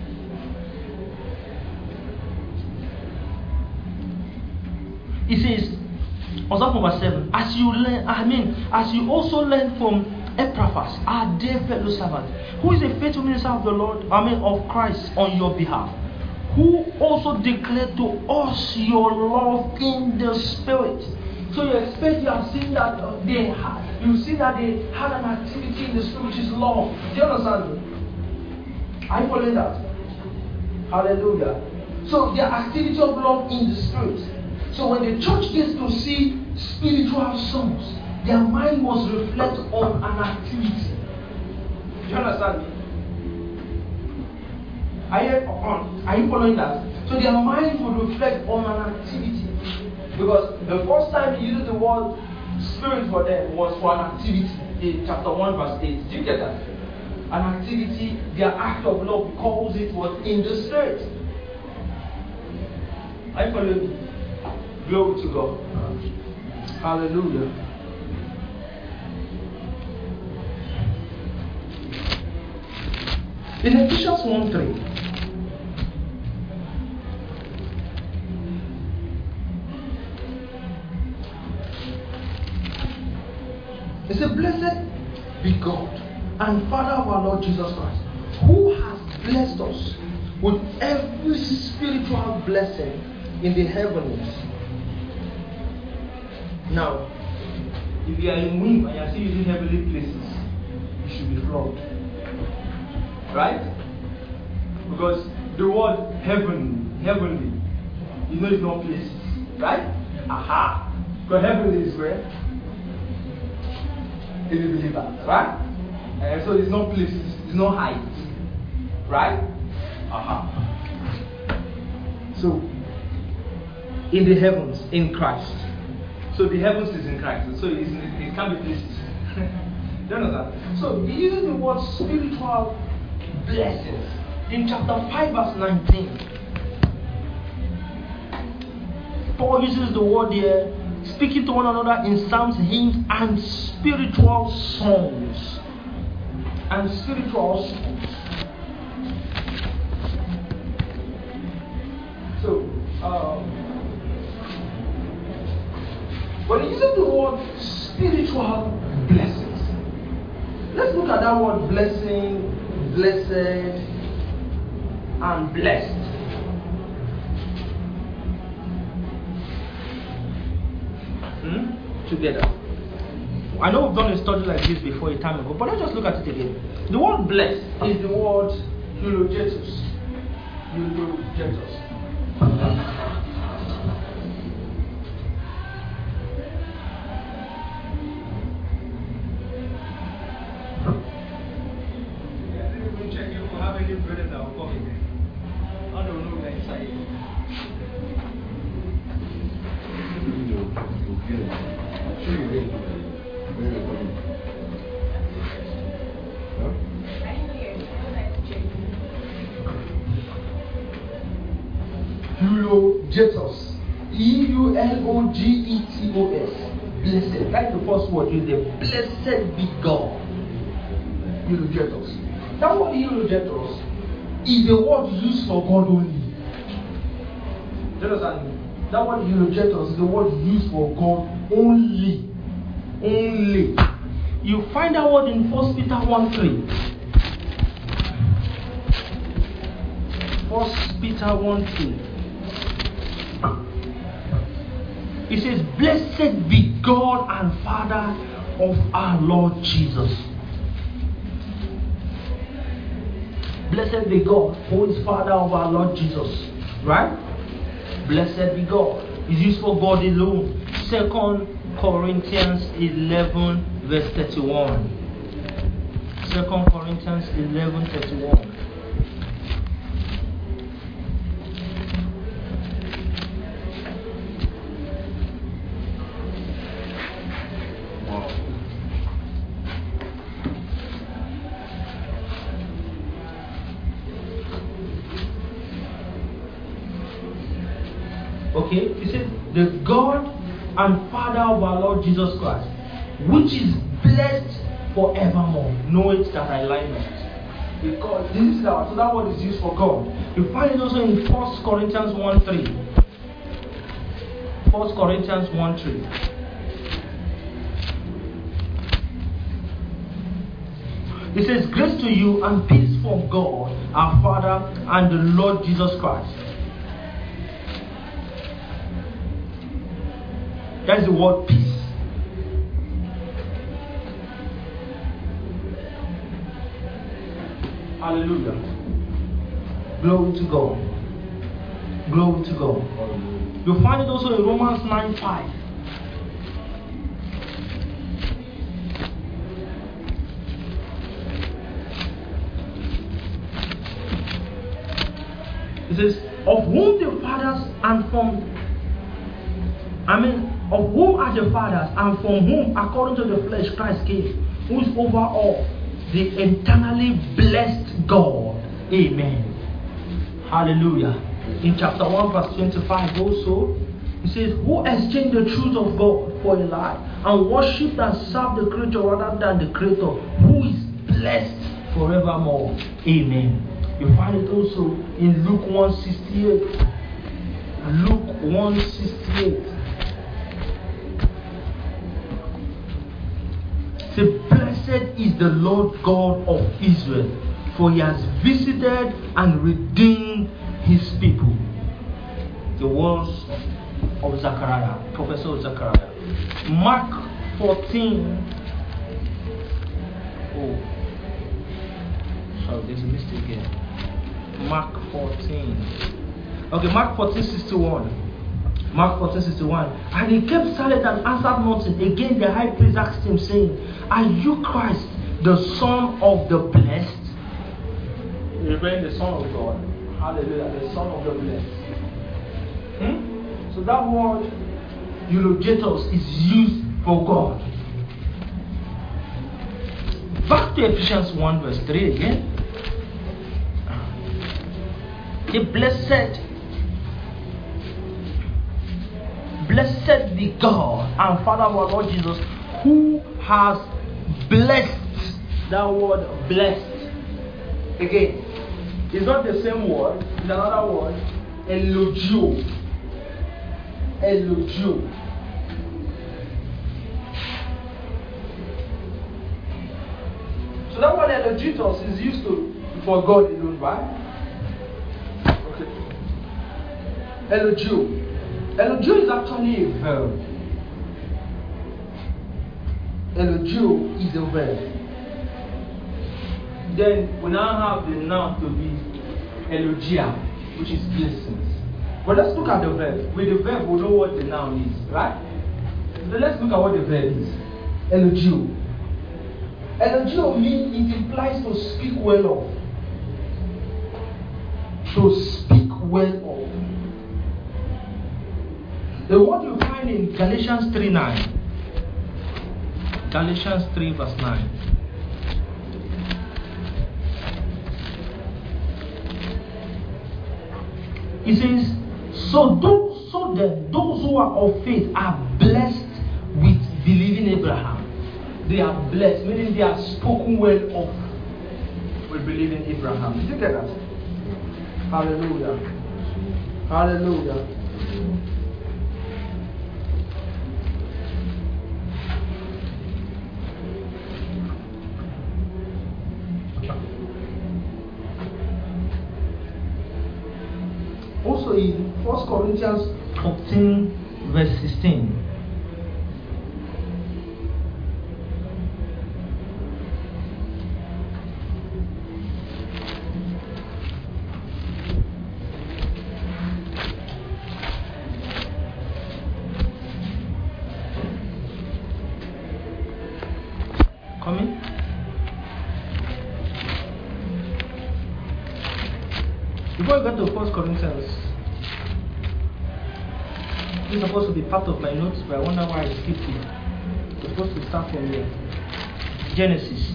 S2: He says, on that number seven, as you learn, I mean, as you also learn from Epaphras, our dear fellow servant, who is a faithful minister of the Lord, I mean, of Christ on your behalf, who also declared to us your love in the Spirit. So you expect, you have seen that uh, they had, you see that they had an activity in the Spirit, which is love. Do you understand me? Are you following that? Hallelujah. So the activity of love in the Spirit. So when the church gets to see spiritual sons, their mind must reflect on an activity. Do you understand me? Are you, on, are you following that? So their mind will reflect on an activity. Because the first time he used the word spirit for them was for an activity in chapter one verse eight. Do you get that? An activity, their act of love calls it was in the Spirit. Are you following me? Glory to God. Hallelujah. In Ephesians one three, it says, blessed be God and Father of our Lord Jesus Christ, who has blessed us with every spiritual blessing in the heavens. Now, if you are in womb and you are still using heavenly places, you should be flogged. Right? Because the word heaven, heavenly, you know it's not places. Right? Aha! Because heavenly is where? In the believer. Right? And so it's not places, it's not height. Right? Aha. So, in the heavens, in Christ. So the heavens is in Christ. So it's, it can't be places. Do you understand? So he uses the word spiritual blessings in chapter five, verse nineteen. Paul uses the word here, speaking to one another in psalms, hymns, and spiritual songs. And spiritual songs. So, um, when he uses the word spiritual blessings, let's look at that word blessing, blessed, and blessed. Hmm? Together. I know we've done a study like this before a time ago, but let's just look at it again. The word blessed is the word eulogetus. Eulogetus. Eulogetus. E U L O G E T O S. Blessed. That's the first word used there. Blessed be God. Eulogetus. That word eulogetus is a word used for God only. Do you understand? That word eulogetus is the word used for God only. Only. You find that word in First Peter one three. First Peter one three. It says, blessed be God and Father of our Lord Jesus. Blessed be God, who is Father of our Lord Jesus. Right? Blessed be God. It's used for God alone. Second Corinthians eleven verse thirty-one. Second Corinthians eleven thirty-one.
S1: Okay? He says, the God and Father of our Lord Jesus Christ, which is blessed forevermore. Know it that I lie not. Because this is our, so that word is used for God. You find it also in First Corinthians one three. First Corinthians one three. It says, grace to you and peace from God, our Father, and the Lord Jesus Christ. That is the word peace. Hallelujah. Glory to God. Glory to God. You'll find it also in Romans nine five. It says, of whom the fathers and from, I mean, of whom are the fathers and from whom, according to the flesh, Christ came, who is over all, the eternally blessed God. Amen. Hallelujah. In chapter one, verse twenty-five also, it says, who exchanged the truth of God for a lie and worshipped and served the creature rather than the creator, who is blessed forevermore. Amen. You find it also in Luke one sixty-eight. Luke one sixty-eight. Say, blessed is the Lord God of Israel, for he has visited and redeemed his people. The words of Zechariah, Professor Zechariah. Mark fourteen. Oh, sorry, there's a mistake here. Mark fourteen. Okay, Mark fourteen sixty-one. Mark fourteen sixty-one. And he kept silent and answered nothing. Again, the high priest asked him, saying, are you Christ, the Son of the Blessed? Remember the Son of God. Hallelujah, the Son of the Blessed. Hmm? So that word, eulogetos, is used for God. Back to Ephesians one verse three again. The blessed, blessed be God and Father of our Lord Jesus, who has blessed. That word blessed. Again, it's not the same word, it's another word. Elogio. Elogio. So that word elogitos is used to for God alone, right? Okay. Elogio. Elogio is actually a verb. Elogio is a verb. Then we now have the noun to be elogia, which is blessings. But let's look at the verb. With the verb, we know what the noun is, right? So let's look at what the verb is. Elogio. Elogio means it implies to speak well of. To speak well of. The word you find in Galatians three nine. Galatians three verse nine. It says, so those, so that those who are of faith are blessed with believing Abraham. They are blessed, meaning they are spoken well of with believing Abraham. Did you get that? Hallelujah. Hallelujah. Also in First Corinthians fourteen verse sixteen. Coming? Before I get to First Corinthians, this is supposed to be part of my notes, but I wonder why I skipped it. It's supposed to start from here. Genesis.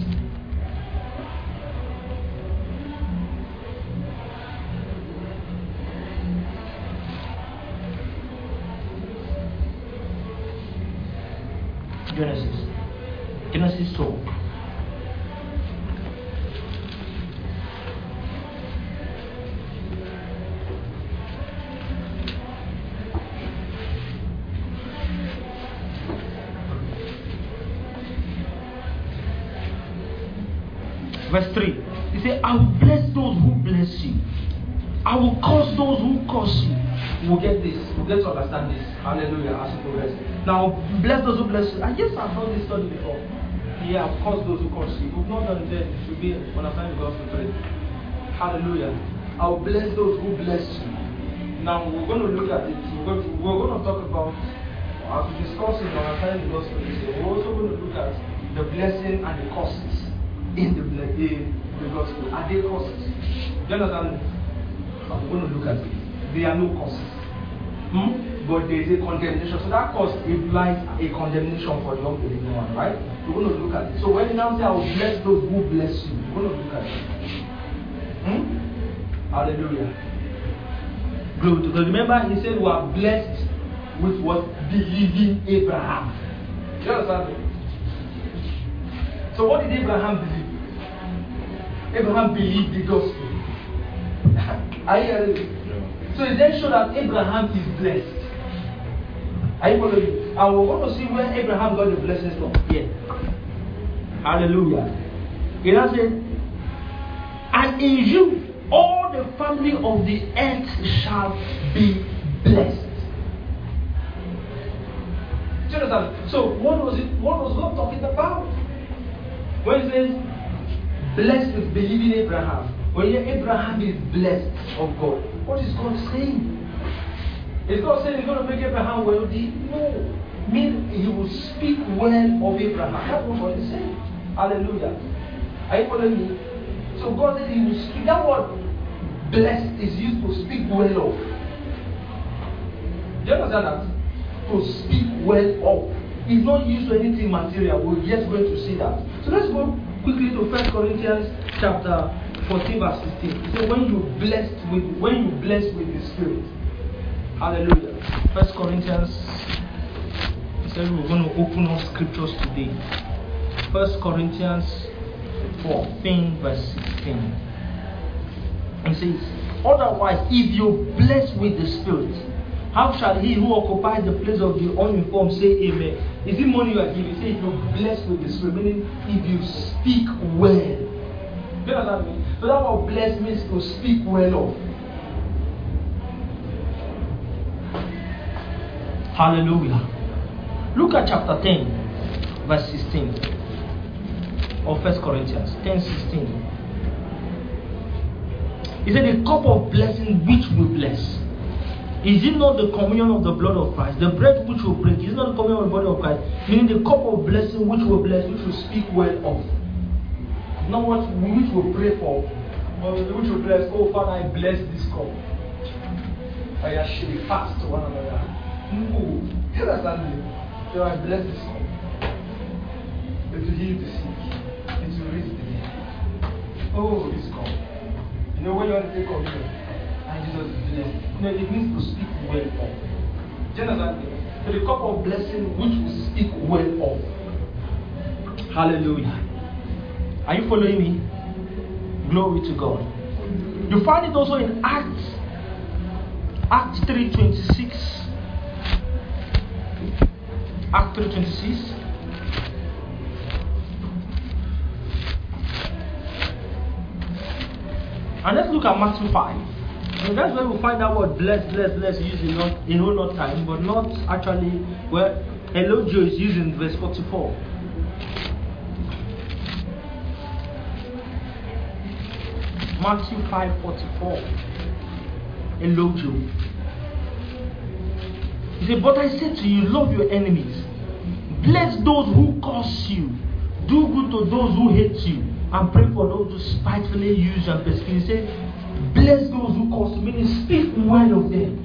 S1: Genesis. Genesis twelve. Verse three. He said, I will bless those who bless you. I will curse those who curse you. We'll get this. We'll get to understand this. Hallelujah. As we progress. Now, bless those who bless you. And yes, I've done this study before. Yeah, I've cursed those who curse you. If you've not done it, it should be understanding the gospel today. Hallelujah. I will bless those who bless you. Now, we're going to look at it. We're going to, we're going to talk about, as we discuss in understanding the gospel today, we're also going to look at the blessing and the curses in the, in the gospel. Are they curses? Do you understand? I'm going to look at it. There are no curses. Hmm? But there is a condemnation. So that curse implies a condemnation for the unbelieving one, right? We're going to look at it. So when you now say, I will bless those who bless you, we're going to look at it. Hmm? Hallelujah. Glory to God. Remember, he said we are blessed with what? Believing Abraham. Do you understand? So what did Abraham believe? Abraham believed the gospel. Are you hearing me? So it then showed that Abraham is blessed. Are you following me? And we're going to see where Abraham got the blessings from. Yeah. Hallelujah. He now said, and in you all the family of the earth shall be blessed. Do you understand? So what was it? What was God talking about? When he says, blessed with believing Abraham. When Abraham is blessed of God, what is God saying? Is God saying he's going to make Abraham wealthy? No. I mean, he will speak well of Abraham. That's what God is saying. Hallelujah. Are you following me? So God said he will speak. That word blessed is used to speak well of. Do you understand that? To speak well of. It's not used to anything material. We're just going to see that. So let's go quickly to First Corinthians chapter fourteen verse sixteen. It says when you blessed with when you blessed with the Spirit. Hallelujah. First Corinthians. He said we're going to open up scriptures today. First Corinthians fourteen verse sixteen. It says, otherwise, if you're blessed with the Spirit, how shall he who occupies the place of the uninformed say amen? Is it money you are giving? Say if you're blessed with the Spirit, meaning if you speak well. Do you understand me? So that word blessed means to speak well of. Hallelujah. Look at chapter ten, verse sixteen of First Corinthians ten sixteen. He said, the cup of blessing which we bless. Is it not the communion of the blood of Christ? The bread which we break, is it not the communion of the body of Christ? Meaning the cup of blessing which we bless, which we speak well of. Not what which we pray for, but which we bless. Oh Father, I bless this cup. I actually fast to one another. No, you understand me? So I bless this cup. It will heal the sick. It will raise the dead. Oh, this cup. You know when you want to take communion, and Jesus is blessed. No, it means to speak well of. Do you understand me? So the cup of blessing which we speak well of. Hallelujah. Are you following me? Glory to God. You find it also in Acts, Acts three twenty-six. Acts three twenty-six. And let's look at Matthew five. And that's where we find that word bless, bless, bless used in not in whole lot time, but not actually where elogio is used in verse forty-four. Matthew five forty-four. Elogio. He said, but I say to you, love your enemies. Bless those who curse you. Do good to those who hate you. And pray for those who spitefully use and persecute. He said, bless those who curse you. Meaning, speak well of them.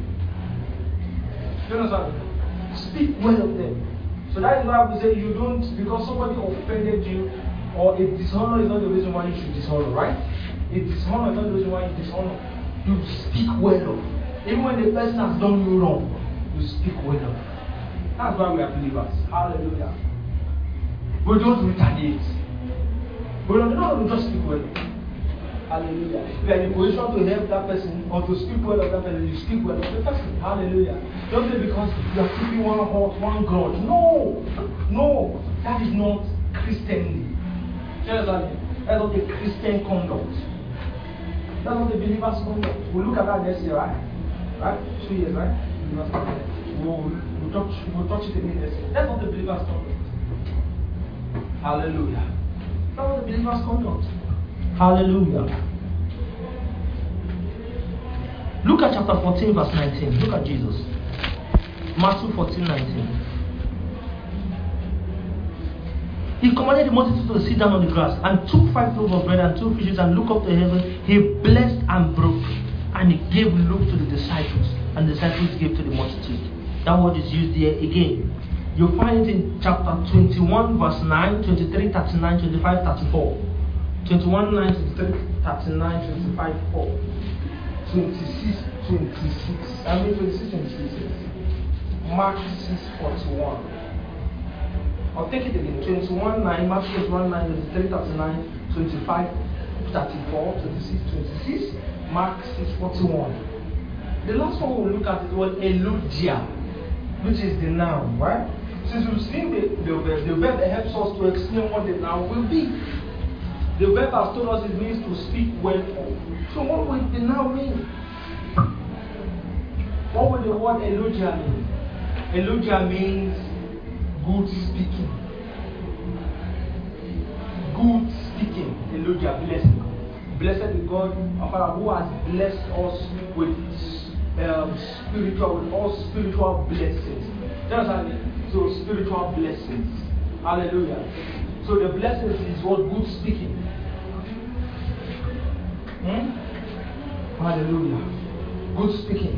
S1: You understand? Speak well of them. So that is why we say you don't, because somebody offended you, or a dishonor is not the reason why you should dishonor, right? A dishonor is not the reason why you dishonor. You speak well of. Even when the person has done you wrong, you speak well of.
S2: That's why we are believers. Hallelujah. We don't retaliate. We don't, don't just speak well. Hallelujah. If you are in a position to help that person or to speak well of that person, you speak well of the person. Hallelujah. Don't say because you are keeping one heart, one grudge. No. No. That is not Christianity. That's not a Christian conduct. That's not the believer's conduct. We'll look at that next year, right? Right? Two years, right? We'll, we'll, touch, we'll touch it again next year. That's not the believer's conduct. Hallelujah. That's not the believer's conduct.
S1: Hallelujah. Look at chapter fourteen, verse nineteen. Look at Jesus. Matthew fourteen, nineteen. He commanded the multitude to sit down on the grass and took five loaves of bread and two fishes and looked up to heaven. He blessed and broke, and he gave loaves to the disciples, and the disciples gave to the multitude. That word is used here again. You find it in chapter twenty-one, verse nine, twenty-three, thirty-nine, twenty-five, thirty-four. twenty-one, nine, twenty-three, thirty-nine, twenty-five, four. twenty-six, twenty-six. I mean twenty-six, twenty-six. Mark six, forty-one. I'll take it again. twenty-one, nine, Mark twenty-one, nine, twenty-three, thirty-nine, twenty-five, thirty-four, twenty-six, twenty-six. Mark six, forty-one. The last one we'll look at is what elogia, which is the noun, right? Since we've seen the, the verb, the verb that helps us to explain what the noun will be. The verb has told us it means to speak well of. So what would the noun mean? What would the word elogia mean? Elogia means good speaking. Good speaking. Elogia, blessing. Blessed be God, our Father, who has blessed us with um, spiritual, with all spiritual blessings. That's how it is. So spiritual blessings. Hallelujah. So the blessings is what good speaking. Hmm? Hallelujah. Good speaking.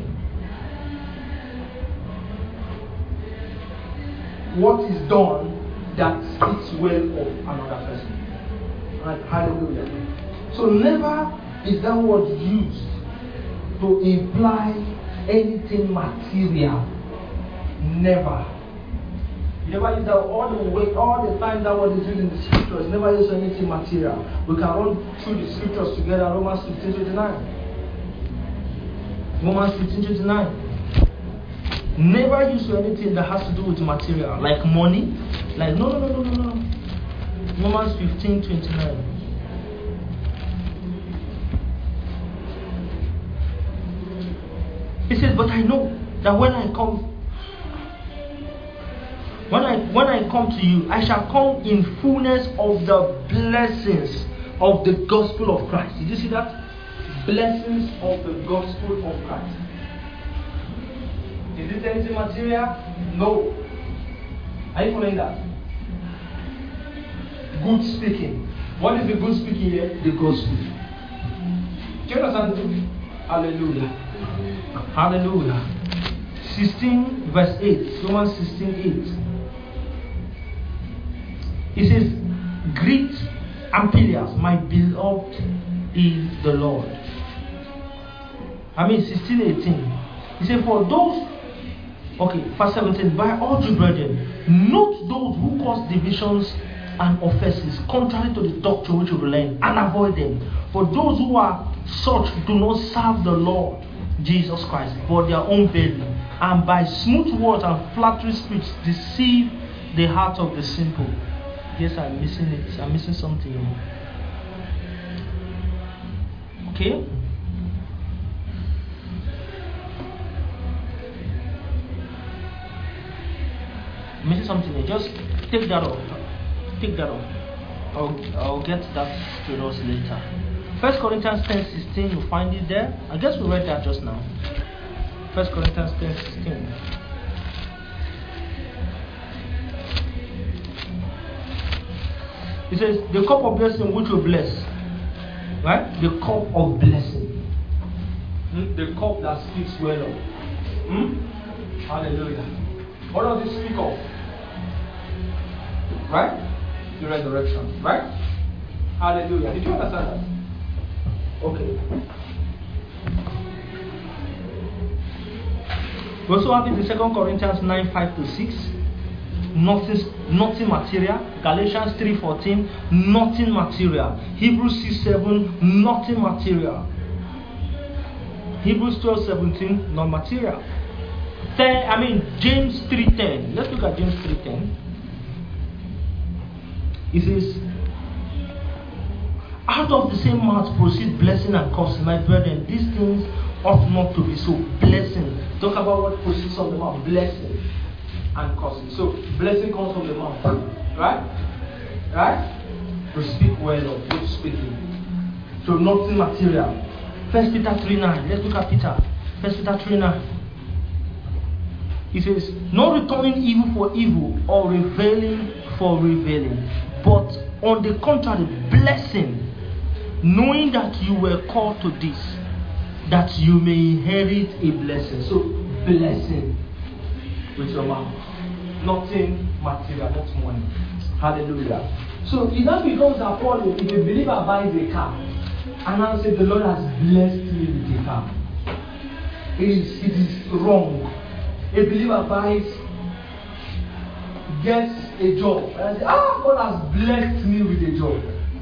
S1: What is done that speaks well of another person. Right? Hallelujah. So never is that word used to imply anything material. Never. You never use that all the way, all the time that word is used in the scriptures. Never use anything material. We can run through the scriptures together. Romans fifteen twenty-nine. Romans fifteen twenty-nine. Never use anything that has to do with material, like money. Like no, no, no, no, no, no. Romans fifteen twenty-nine. He says, "But I know that when I come." When I when I come to you, I shall come in fullness of the blessings of the gospel of Christ. Did you see that? Blessings of the gospel of Christ. Is it anything material? No. Are you following that? Good speaking. What is the good speaking here? The gospel. Do you understand? Hallelujah. Hallelujah. sixteen verse eight. Romans sixteen eight. It says, "Greet Amplias, my beloved in the Lord." I mean sixteen eighteen. He said, "For those," okay, verse seventeen, "by all due brethren, note those who cause divisions and offenses, contrary to the doctrine which we learn, and avoid them. For those who are such do not serve the Lord Jesus Christ, but their own belly, and by smooth words and flattery speech deceive the heart of the simple." Yes, I'm missing it. I'm missing something. Okay? I'm missing something here. Just take that off. Take that off. I'll, I'll get that to us later. First Corinthians ten sixteen, you find it there. I guess we read that just now. First Corinthians ten sixteen. It says, "The cup of blessing which we bless." Right? The cup of blessing. Hmm? The cup that speaks well of. Hmm? Hallelujah. What does it speak of? Right? The resurrection. Right? Hallelujah. Did you understand that? Okay. We also have it in Second Corinthians nine, five to six. Nothing, nothing material. Galatians three fourteen, nothing material. Hebrews six seven, nothing material. Hebrews twelve seventeen, non material. Ten, I mean James three ten. Let's look at James three ten. It says, out of the same mouth proceed blessing and curse. My brethren, these things ought not to be so. Blessing. Talk about what proceeds from the mouth. Blessing and cursing. So blessing comes from the mouth. Right? Right? To speak well of good speaking. So nothing material. First Peter three nine. Let's look at Peter. First Peter three nine. He says, not returning evil for evil or reveling for reveling, but on the contrary, blessing, knowing that you were called to this, that you may inherit a blessing. So, blessing with your mouth. Nothing material, not money. Hallelujah. So, it now becomes appalling if a believer buys a car and now says, the Lord has blessed me with a car. It is, it is wrong. A believer buys, gets a job, and I say, ah, God has blessed me with a job.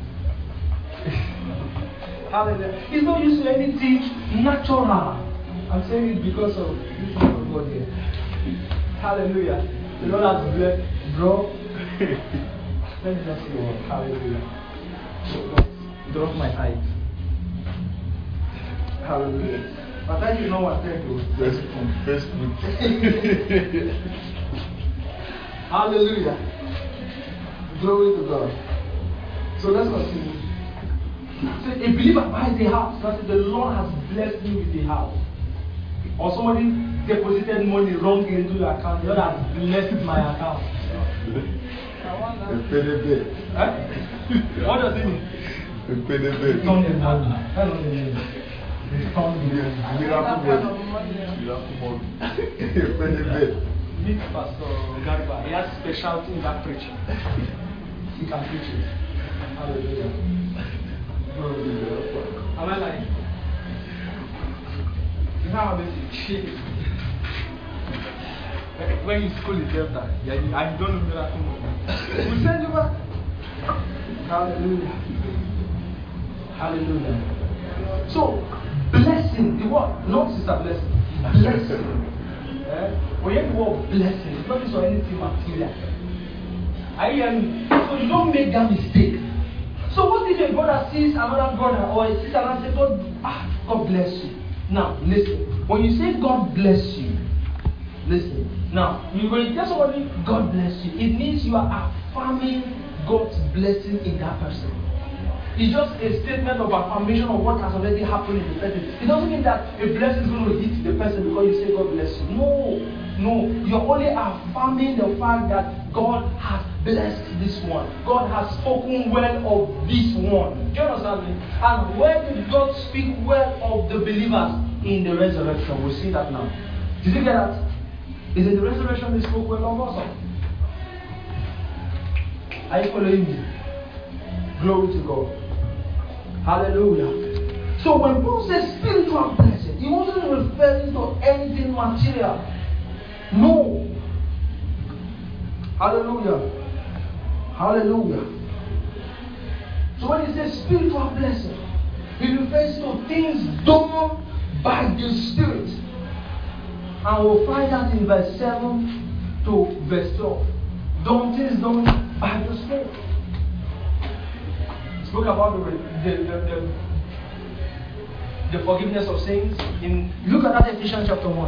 S1: Hallelujah. It's not used to anything natural. I'm saying it because of this man of God here. Hallelujah. The Lord has blessed, bro. Let me just see what. Hallelujah. Drop my height. Hallelujah. But I didn't know what to do.
S3: Just on Facebook.
S2: Hallelujah. Glory to God. So let's continue. So a believer buys a house. That's the Lord has blessed me with a house. Or somebody deposited money wrongly into your account. The Lord has blessed my account.
S3: A penny bit.
S2: Huh? What does it mean?
S3: A penny bit.
S2: Return the money. That's what it means. Return the money.
S3: Miracle money. Miracle money. A penny bit.
S2: Meet Pastor Garba. He has specialty in that preaching. He can preach it. Hallelujah. Am I lying? You know how busy when you school in Delta, yeah, you, I don't know miracle money. We send you back. Hallelujah. Hallelujah. So, blessing, the word, not sister blessing, blessing. Eh? When you hear the word blessing, it's not just for anything material. I am, so you don't make that mistake. So what if a brother sees another brother or a sister and says, God, ah, God bless you. Now, listen. When you say God bless you, listen. Now, when you tell somebody God bless you, it means you are affirming God's blessing in that person. It's just a statement of affirmation of what has already happened in the person. It doesn't mean that a blessing is going to hit the person because you say God bless you. No, no. You're only affirming the fact that God has blessed this one. God has spoken well of this one. Do you understand me? And where did God speak well of the believers? In the resurrection. We'll see that now. Did you get that? Is it the resurrection they spoke well of also? Are you following me? Glory to God. Hallelujah. So when Paul says spiritual blessing, he wasn't referring to anything material. No. Hallelujah. Hallelujah. So when he says spiritual blessing, he refers to things done by the Spirit. And we'll find that in verse seven to verse twelve. Done things done by the Spirit. Spoke about the, the, the, the, the forgiveness of sins. In look at that Ephesians chapter one.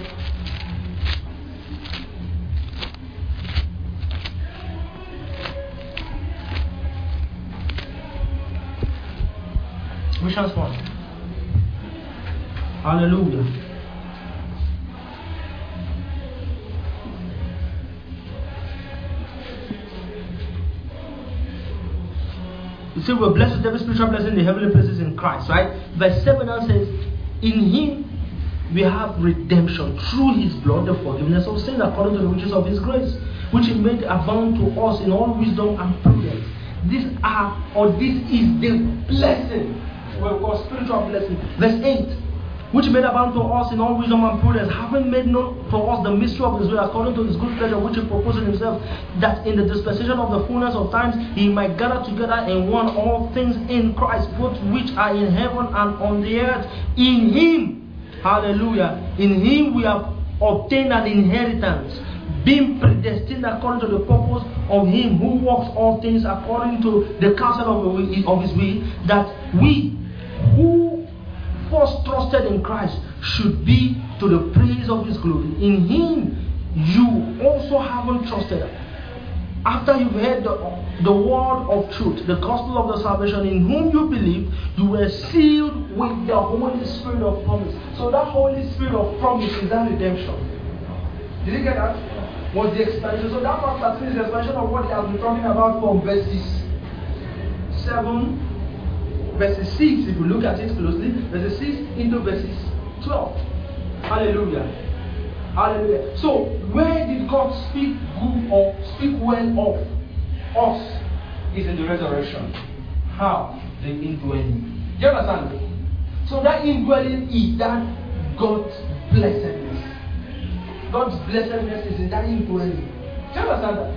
S2: Ephesians one. Hallelujah. You see, we're blessed with every spiritual blessing in the heavenly places in Christ, right? Verse seven now says, in Him we have redemption through His blood, the forgiveness of sin, according to the riches of His grace, which He made abound to us in all wisdom and prudence. These are, or this is the blessing. Well, called spiritual blessing. Verse eight.
S1: which made abound to us in all wisdom and prudence, having made known for us the mystery of His will, according to His good pleasure, which He proposed in Himself, that in the dispensation of the fullness of times He might gather together in one all things in Christ, both which are in heaven and on the earth. In Him, hallelujah, in Him we have obtained an inheritance, being predestined according to the purpose of Him who works all things according to the counsel of His will, that we who first trusted in Christ should be to the praise of His glory. In Him you also haven't trusted. After you've heard the, the word of truth, the gospel of the salvation, in whom you believe, you were sealed with the Holy Spirit of promise. So that Holy Spirit of promise is that redemption. Did you get that? Was the expansion. So that verse thirteen is the expansion of what he has been talking about from verses seven, verses six, if you look at it closely, verses six into verses twelve. Hallelujah. Hallelujah. So, where did God speak good or speak well of us? Is in the resurrection. How? The indwelling. Do you understand? So that indwelling is that God's blessedness. God's blessedness is in that indwelling. Do you understand that?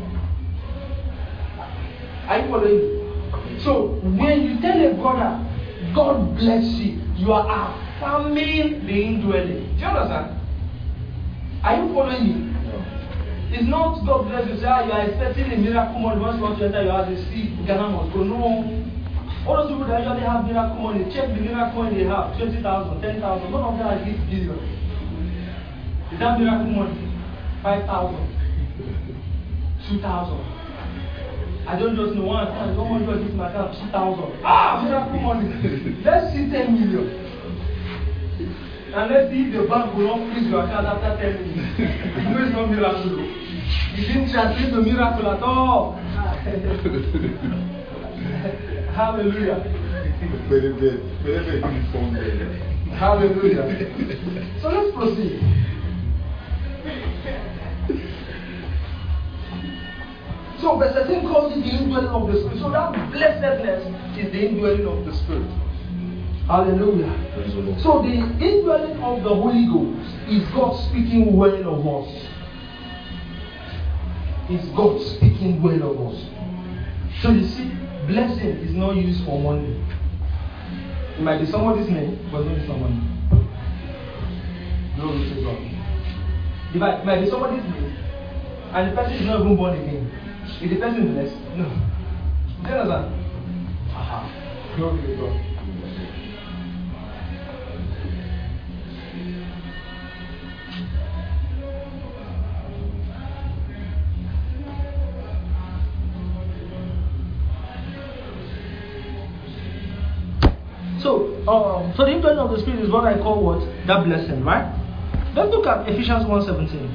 S1: Are you following me? So when you tell a brother, God bless you, you are affirming the indwelling. Do you understand? Are you following me? It's not God bless you, say, ah, you are expecting a miracle money once you want to enter your house, you see, Ghana must go. No. All those people that usually have miracle money, check the miracle money they have, twenty thousand, ten thousand, none of them are this billion. Is that miracle money? five thousand, two thousand. I don't just know one, I don't want to give my account two thousand. Ah, miracle money. Let's see ten million. And let's see if the bank will not freeze your account after ten minutes. You know it's not miracle. You didn't translate the miracle at all. Hallelujah.
S3: Very good. Very good.
S1: Hallelujah. So let's proceed. So verse thirteen calls it the indwelling of the Spirit. So that blessedness is the indwelling of the Spirit. Hallelujah. So the indwelling of the Holy Ghost is God speaking well of us. Is God speaking well of us. So you see, blessing is not used for money. It might be somebody's name, but not someone. Glory to God. It might, it might be somebody's name, and the person is not even born again. Is the person blessed? No. Do you understand? Aha. Glory to God. So, um, so the indwelling of the Spirit is what I call what? That blessing, right? Let's look at Ephesians one seventeen.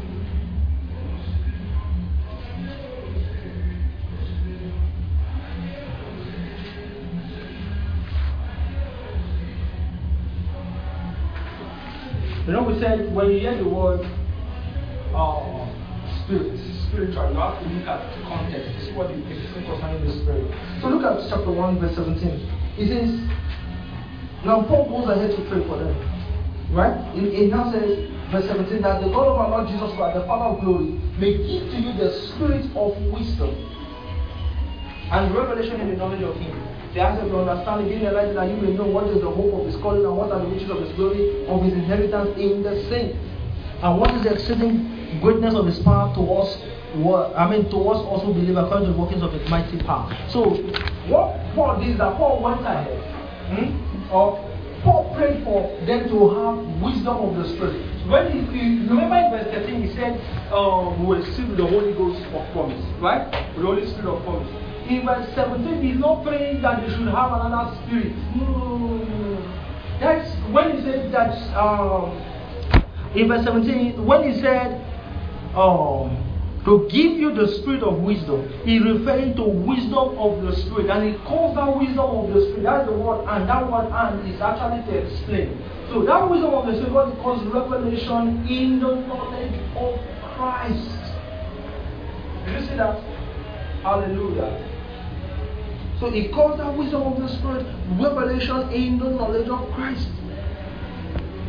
S1: You know, we said when you hear the word uh, spirit, spiritual, you have to look at context. This is what it is concerning the Spirit. So look at chapter one, verse seventeen. It says, now Paul goes ahead to pray for them. Right? It, it now says, verse seventeen, that the God of our Lord Jesus Christ, the Father of glory, may give to you the spirit of wisdom and revelation in the knowledge of Him. The eyes of your understanding, giving a light that you may know what is the hope of His calling and what are the riches of His glory, of His inheritance in the saints, and what is the exceeding greatness of His power towards, I mean, towards us who believe according to the workings of His mighty power. So, what Paul did is that Paul went ahead, hmm, or Paul prayed for them to have wisdom of the Spirit. When he, he remember in verse thirteen, he said, um, we will receive the Holy Ghost of promise, right? The Holy Spirit of promise. In verse seventeen, he's not praying that they should have another spirit. No. That's when he said that, um, in verse seventeen, when he said, um, to give you the spirit of wisdom, he's referring to wisdom of the Spirit. And he calls that wisdom of the Spirit, that's the word, and that word and is actually to explain. So that wisdom of the Spirit, what he calls revelation in the knowledge of Christ. Did you see that? Hallelujah. So he calls that wisdom of the Spirit revelation in the knowledge of Christ.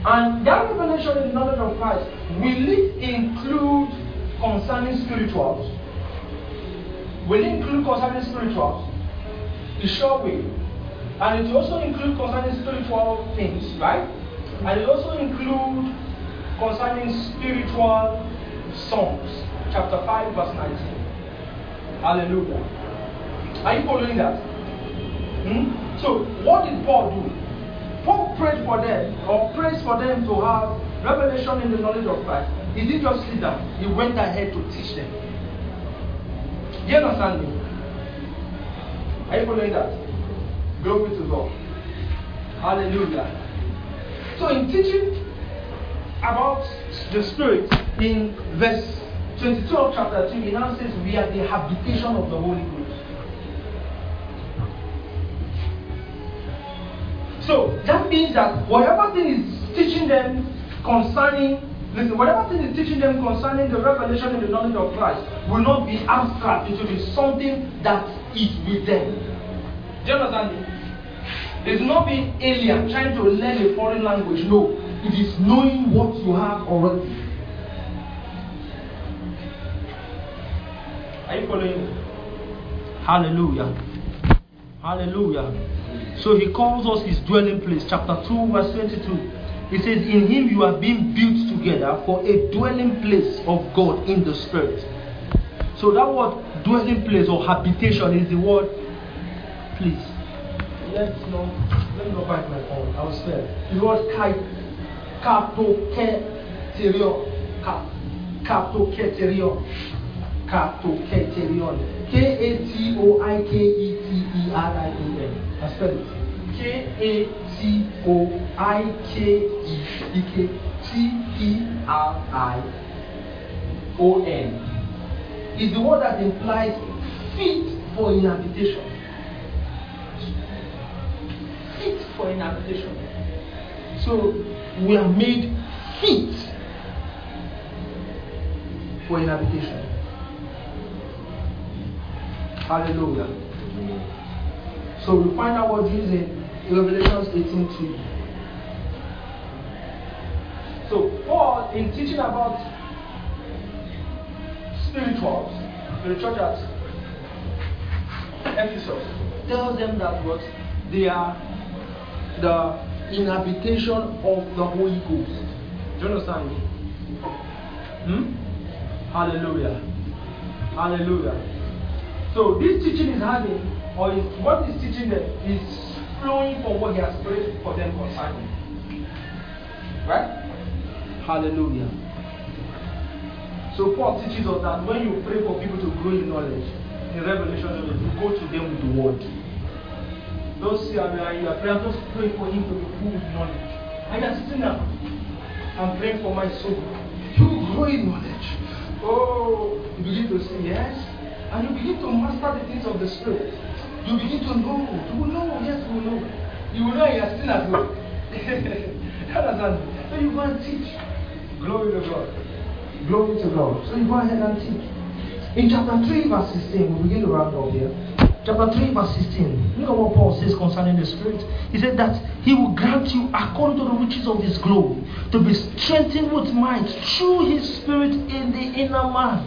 S2: And that revelation in the knowledge of Christ, will it include concerning spirituals? Will it include concerning spirituals? It sure will. And it will also include concerning spiritual things, right? And it also include concerning spiritual songs. Chapter five, verse nineteen. Hallelujah. Are you following that? Hmm? So, what did Paul do? Paul prayed for them, or prays for them to have revelation in the knowledge of Christ. He didn't just sit down, he went ahead to teach them. Do you understand me? Are you following that? Glory to God. Hallelujah. So in teaching about the Spirit, in verse twenty-two of chapter two, he now says we are the habitation of the Holy Ghost. So that means that whatever thing is teaching them concerning, listen, whatever thing is teaching them concerning the revelation in the knowledge of Christ will not be abstract. It will be something that is with them. Do you understand me? It's not being alien, trying to learn a foreign language. No, it is knowing what you have already. Are you following me?
S1: Hallelujah. Hallelujah. So he calls us his dwelling place. Chapter two, verse twenty-two. He says, in him you are being built together for a dwelling place of God in the Spirit. So that word dwelling place or habitation is the word, please. Let's not, let me not bite my phone. I'll spell. The word katoketerion. Katoketerion. Katoketerion. K A T O I K E T E R I O N. I spell it. K A T O I K E T E R I O N. Is the word that implies fit for inhabitation. Fit for inhabitation. So we are made fit for inhabitation. Hallelujah. So we find out what Jesus in Revelation eighteen two. So Paul, in teaching about spirituals in the church at Ephesus, tells them that what they are the inhabitation of the Holy Ghost. Do you understand me? Hmm? Hallelujah. Hallelujah. So this teaching is having, or is, what he's teaching them is flowing from what he has prayed for them concerning. Right? Hallelujah. So Paul teaches us that when you pray for people to grow in knowledge, in revelation knowledge, you go to them with the word. Don't say, I mean, you are praying, just pray for him to be full with knowledge. And you are sitting there, I'm praying for my soul. You grow in knowledge. Oh, you begin to say yes, and you begin to master the things of the Spirit. You begin to know. You will know, yes, you will know. You will know you are still at work. Understand? So you go and teach. Glory to God. Glory to God. So you go ahead and teach. In chapter three, verse sixteen, we begin to round up here. Chapter three, verse sixteen. Look at what Paul says concerning the Spirit. He said that he will grant you, according to the riches of his glory, to be strengthened with might through his Spirit in the inner man.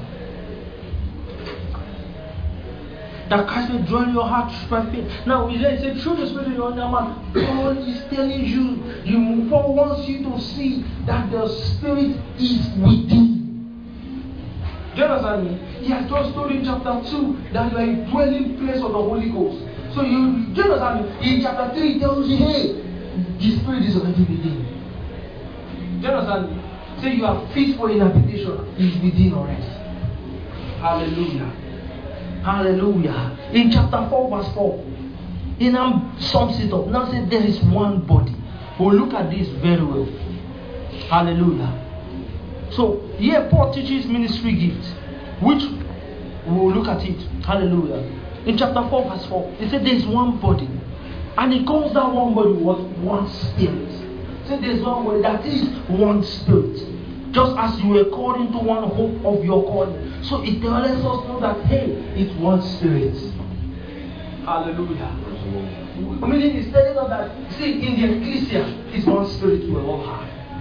S1: That Christ will dwell in your heart by faith. Now, we say through the Spirit in your inner man. Paul is telling you, you Paul wants you to see that the Spirit is within. Do you understand me? He has just told in chapter two that you are a dwelling place of the Holy Ghost. So you, do you understand me? In chapter three, he tells you, hey, the Spirit is already within. Do you understand me? So you are fit for inhabitation. He is within already. Hallelujah. Hallelujah. In chapter four, verse four, he now sums it up. Now says there is one body. We'll look at this very well. Hallelujah. So here Paul teaches ministry gifts, which we will look at it. Hallelujah. In chapter four, verse four, he said there is one body. And he calls that one body what? One spirit. He said there is one body, that is one spirit. Just as you were called into one hope of your calling. So it lets us know that, hey, it's one spirit. Hallelujah. I mean, it's telling us that, see, in the ecclesia, it's one spirit we all have.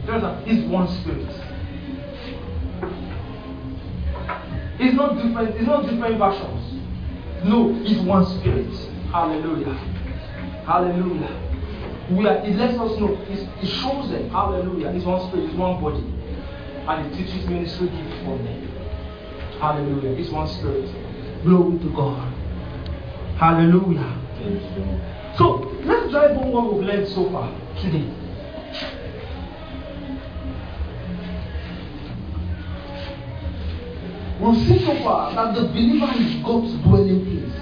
S2: You understand? It's one spirit. It's not different, it's not different versions. No, it's one spirit. Hallelujah. Hallelujah. We are, it lets us know, it's, it shows them, hallelujah, it's one spirit, it's one body. And it teaches ministry gifts for them. Hallelujah. It's one spirit. Glory to God. Hallelujah. So let's drive on what we've learned so far today. We've seen so far that the believer is God's dwelling place.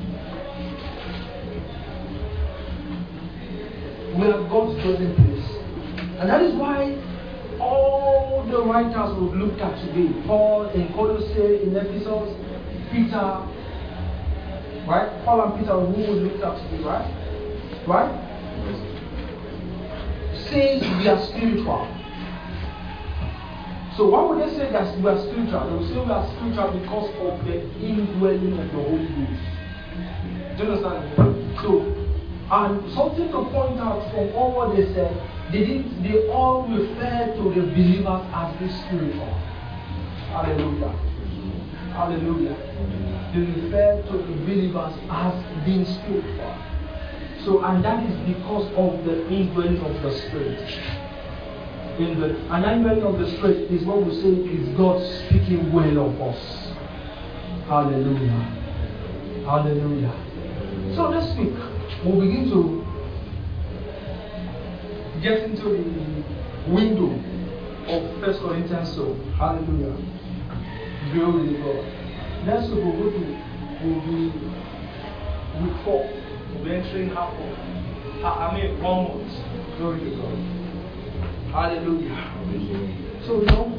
S2: We are God's dwelling place. And that is why all the writers we've looked at today, Paul in Colossae, in Ephesus, Peter, right? Paul and Peter, who we looked at today, right? Right? Says we are spiritual. So why would they say that we are spiritual? They will say we are spiritual because of the indwelling of the Holy Ghost. Do you understand? So, and something to point out from all what they said, they didn't. They all refer to the believers as the spiritual. Hallelujah. Hallelujah. They refer to the believers as being spiritual. So, and that is because of the indwelling of the Spirit. In the and indwelling of the Spirit is what we say is God speaking well of us. Hallelujah. Hallelujah. So this week we'll begin to get into the window of First Corinthians. So, hallelujah. Glory to God. Next week we'll go to will be week four. We'll be entering half of I mean one month. Glory to God. Hallelujah. So now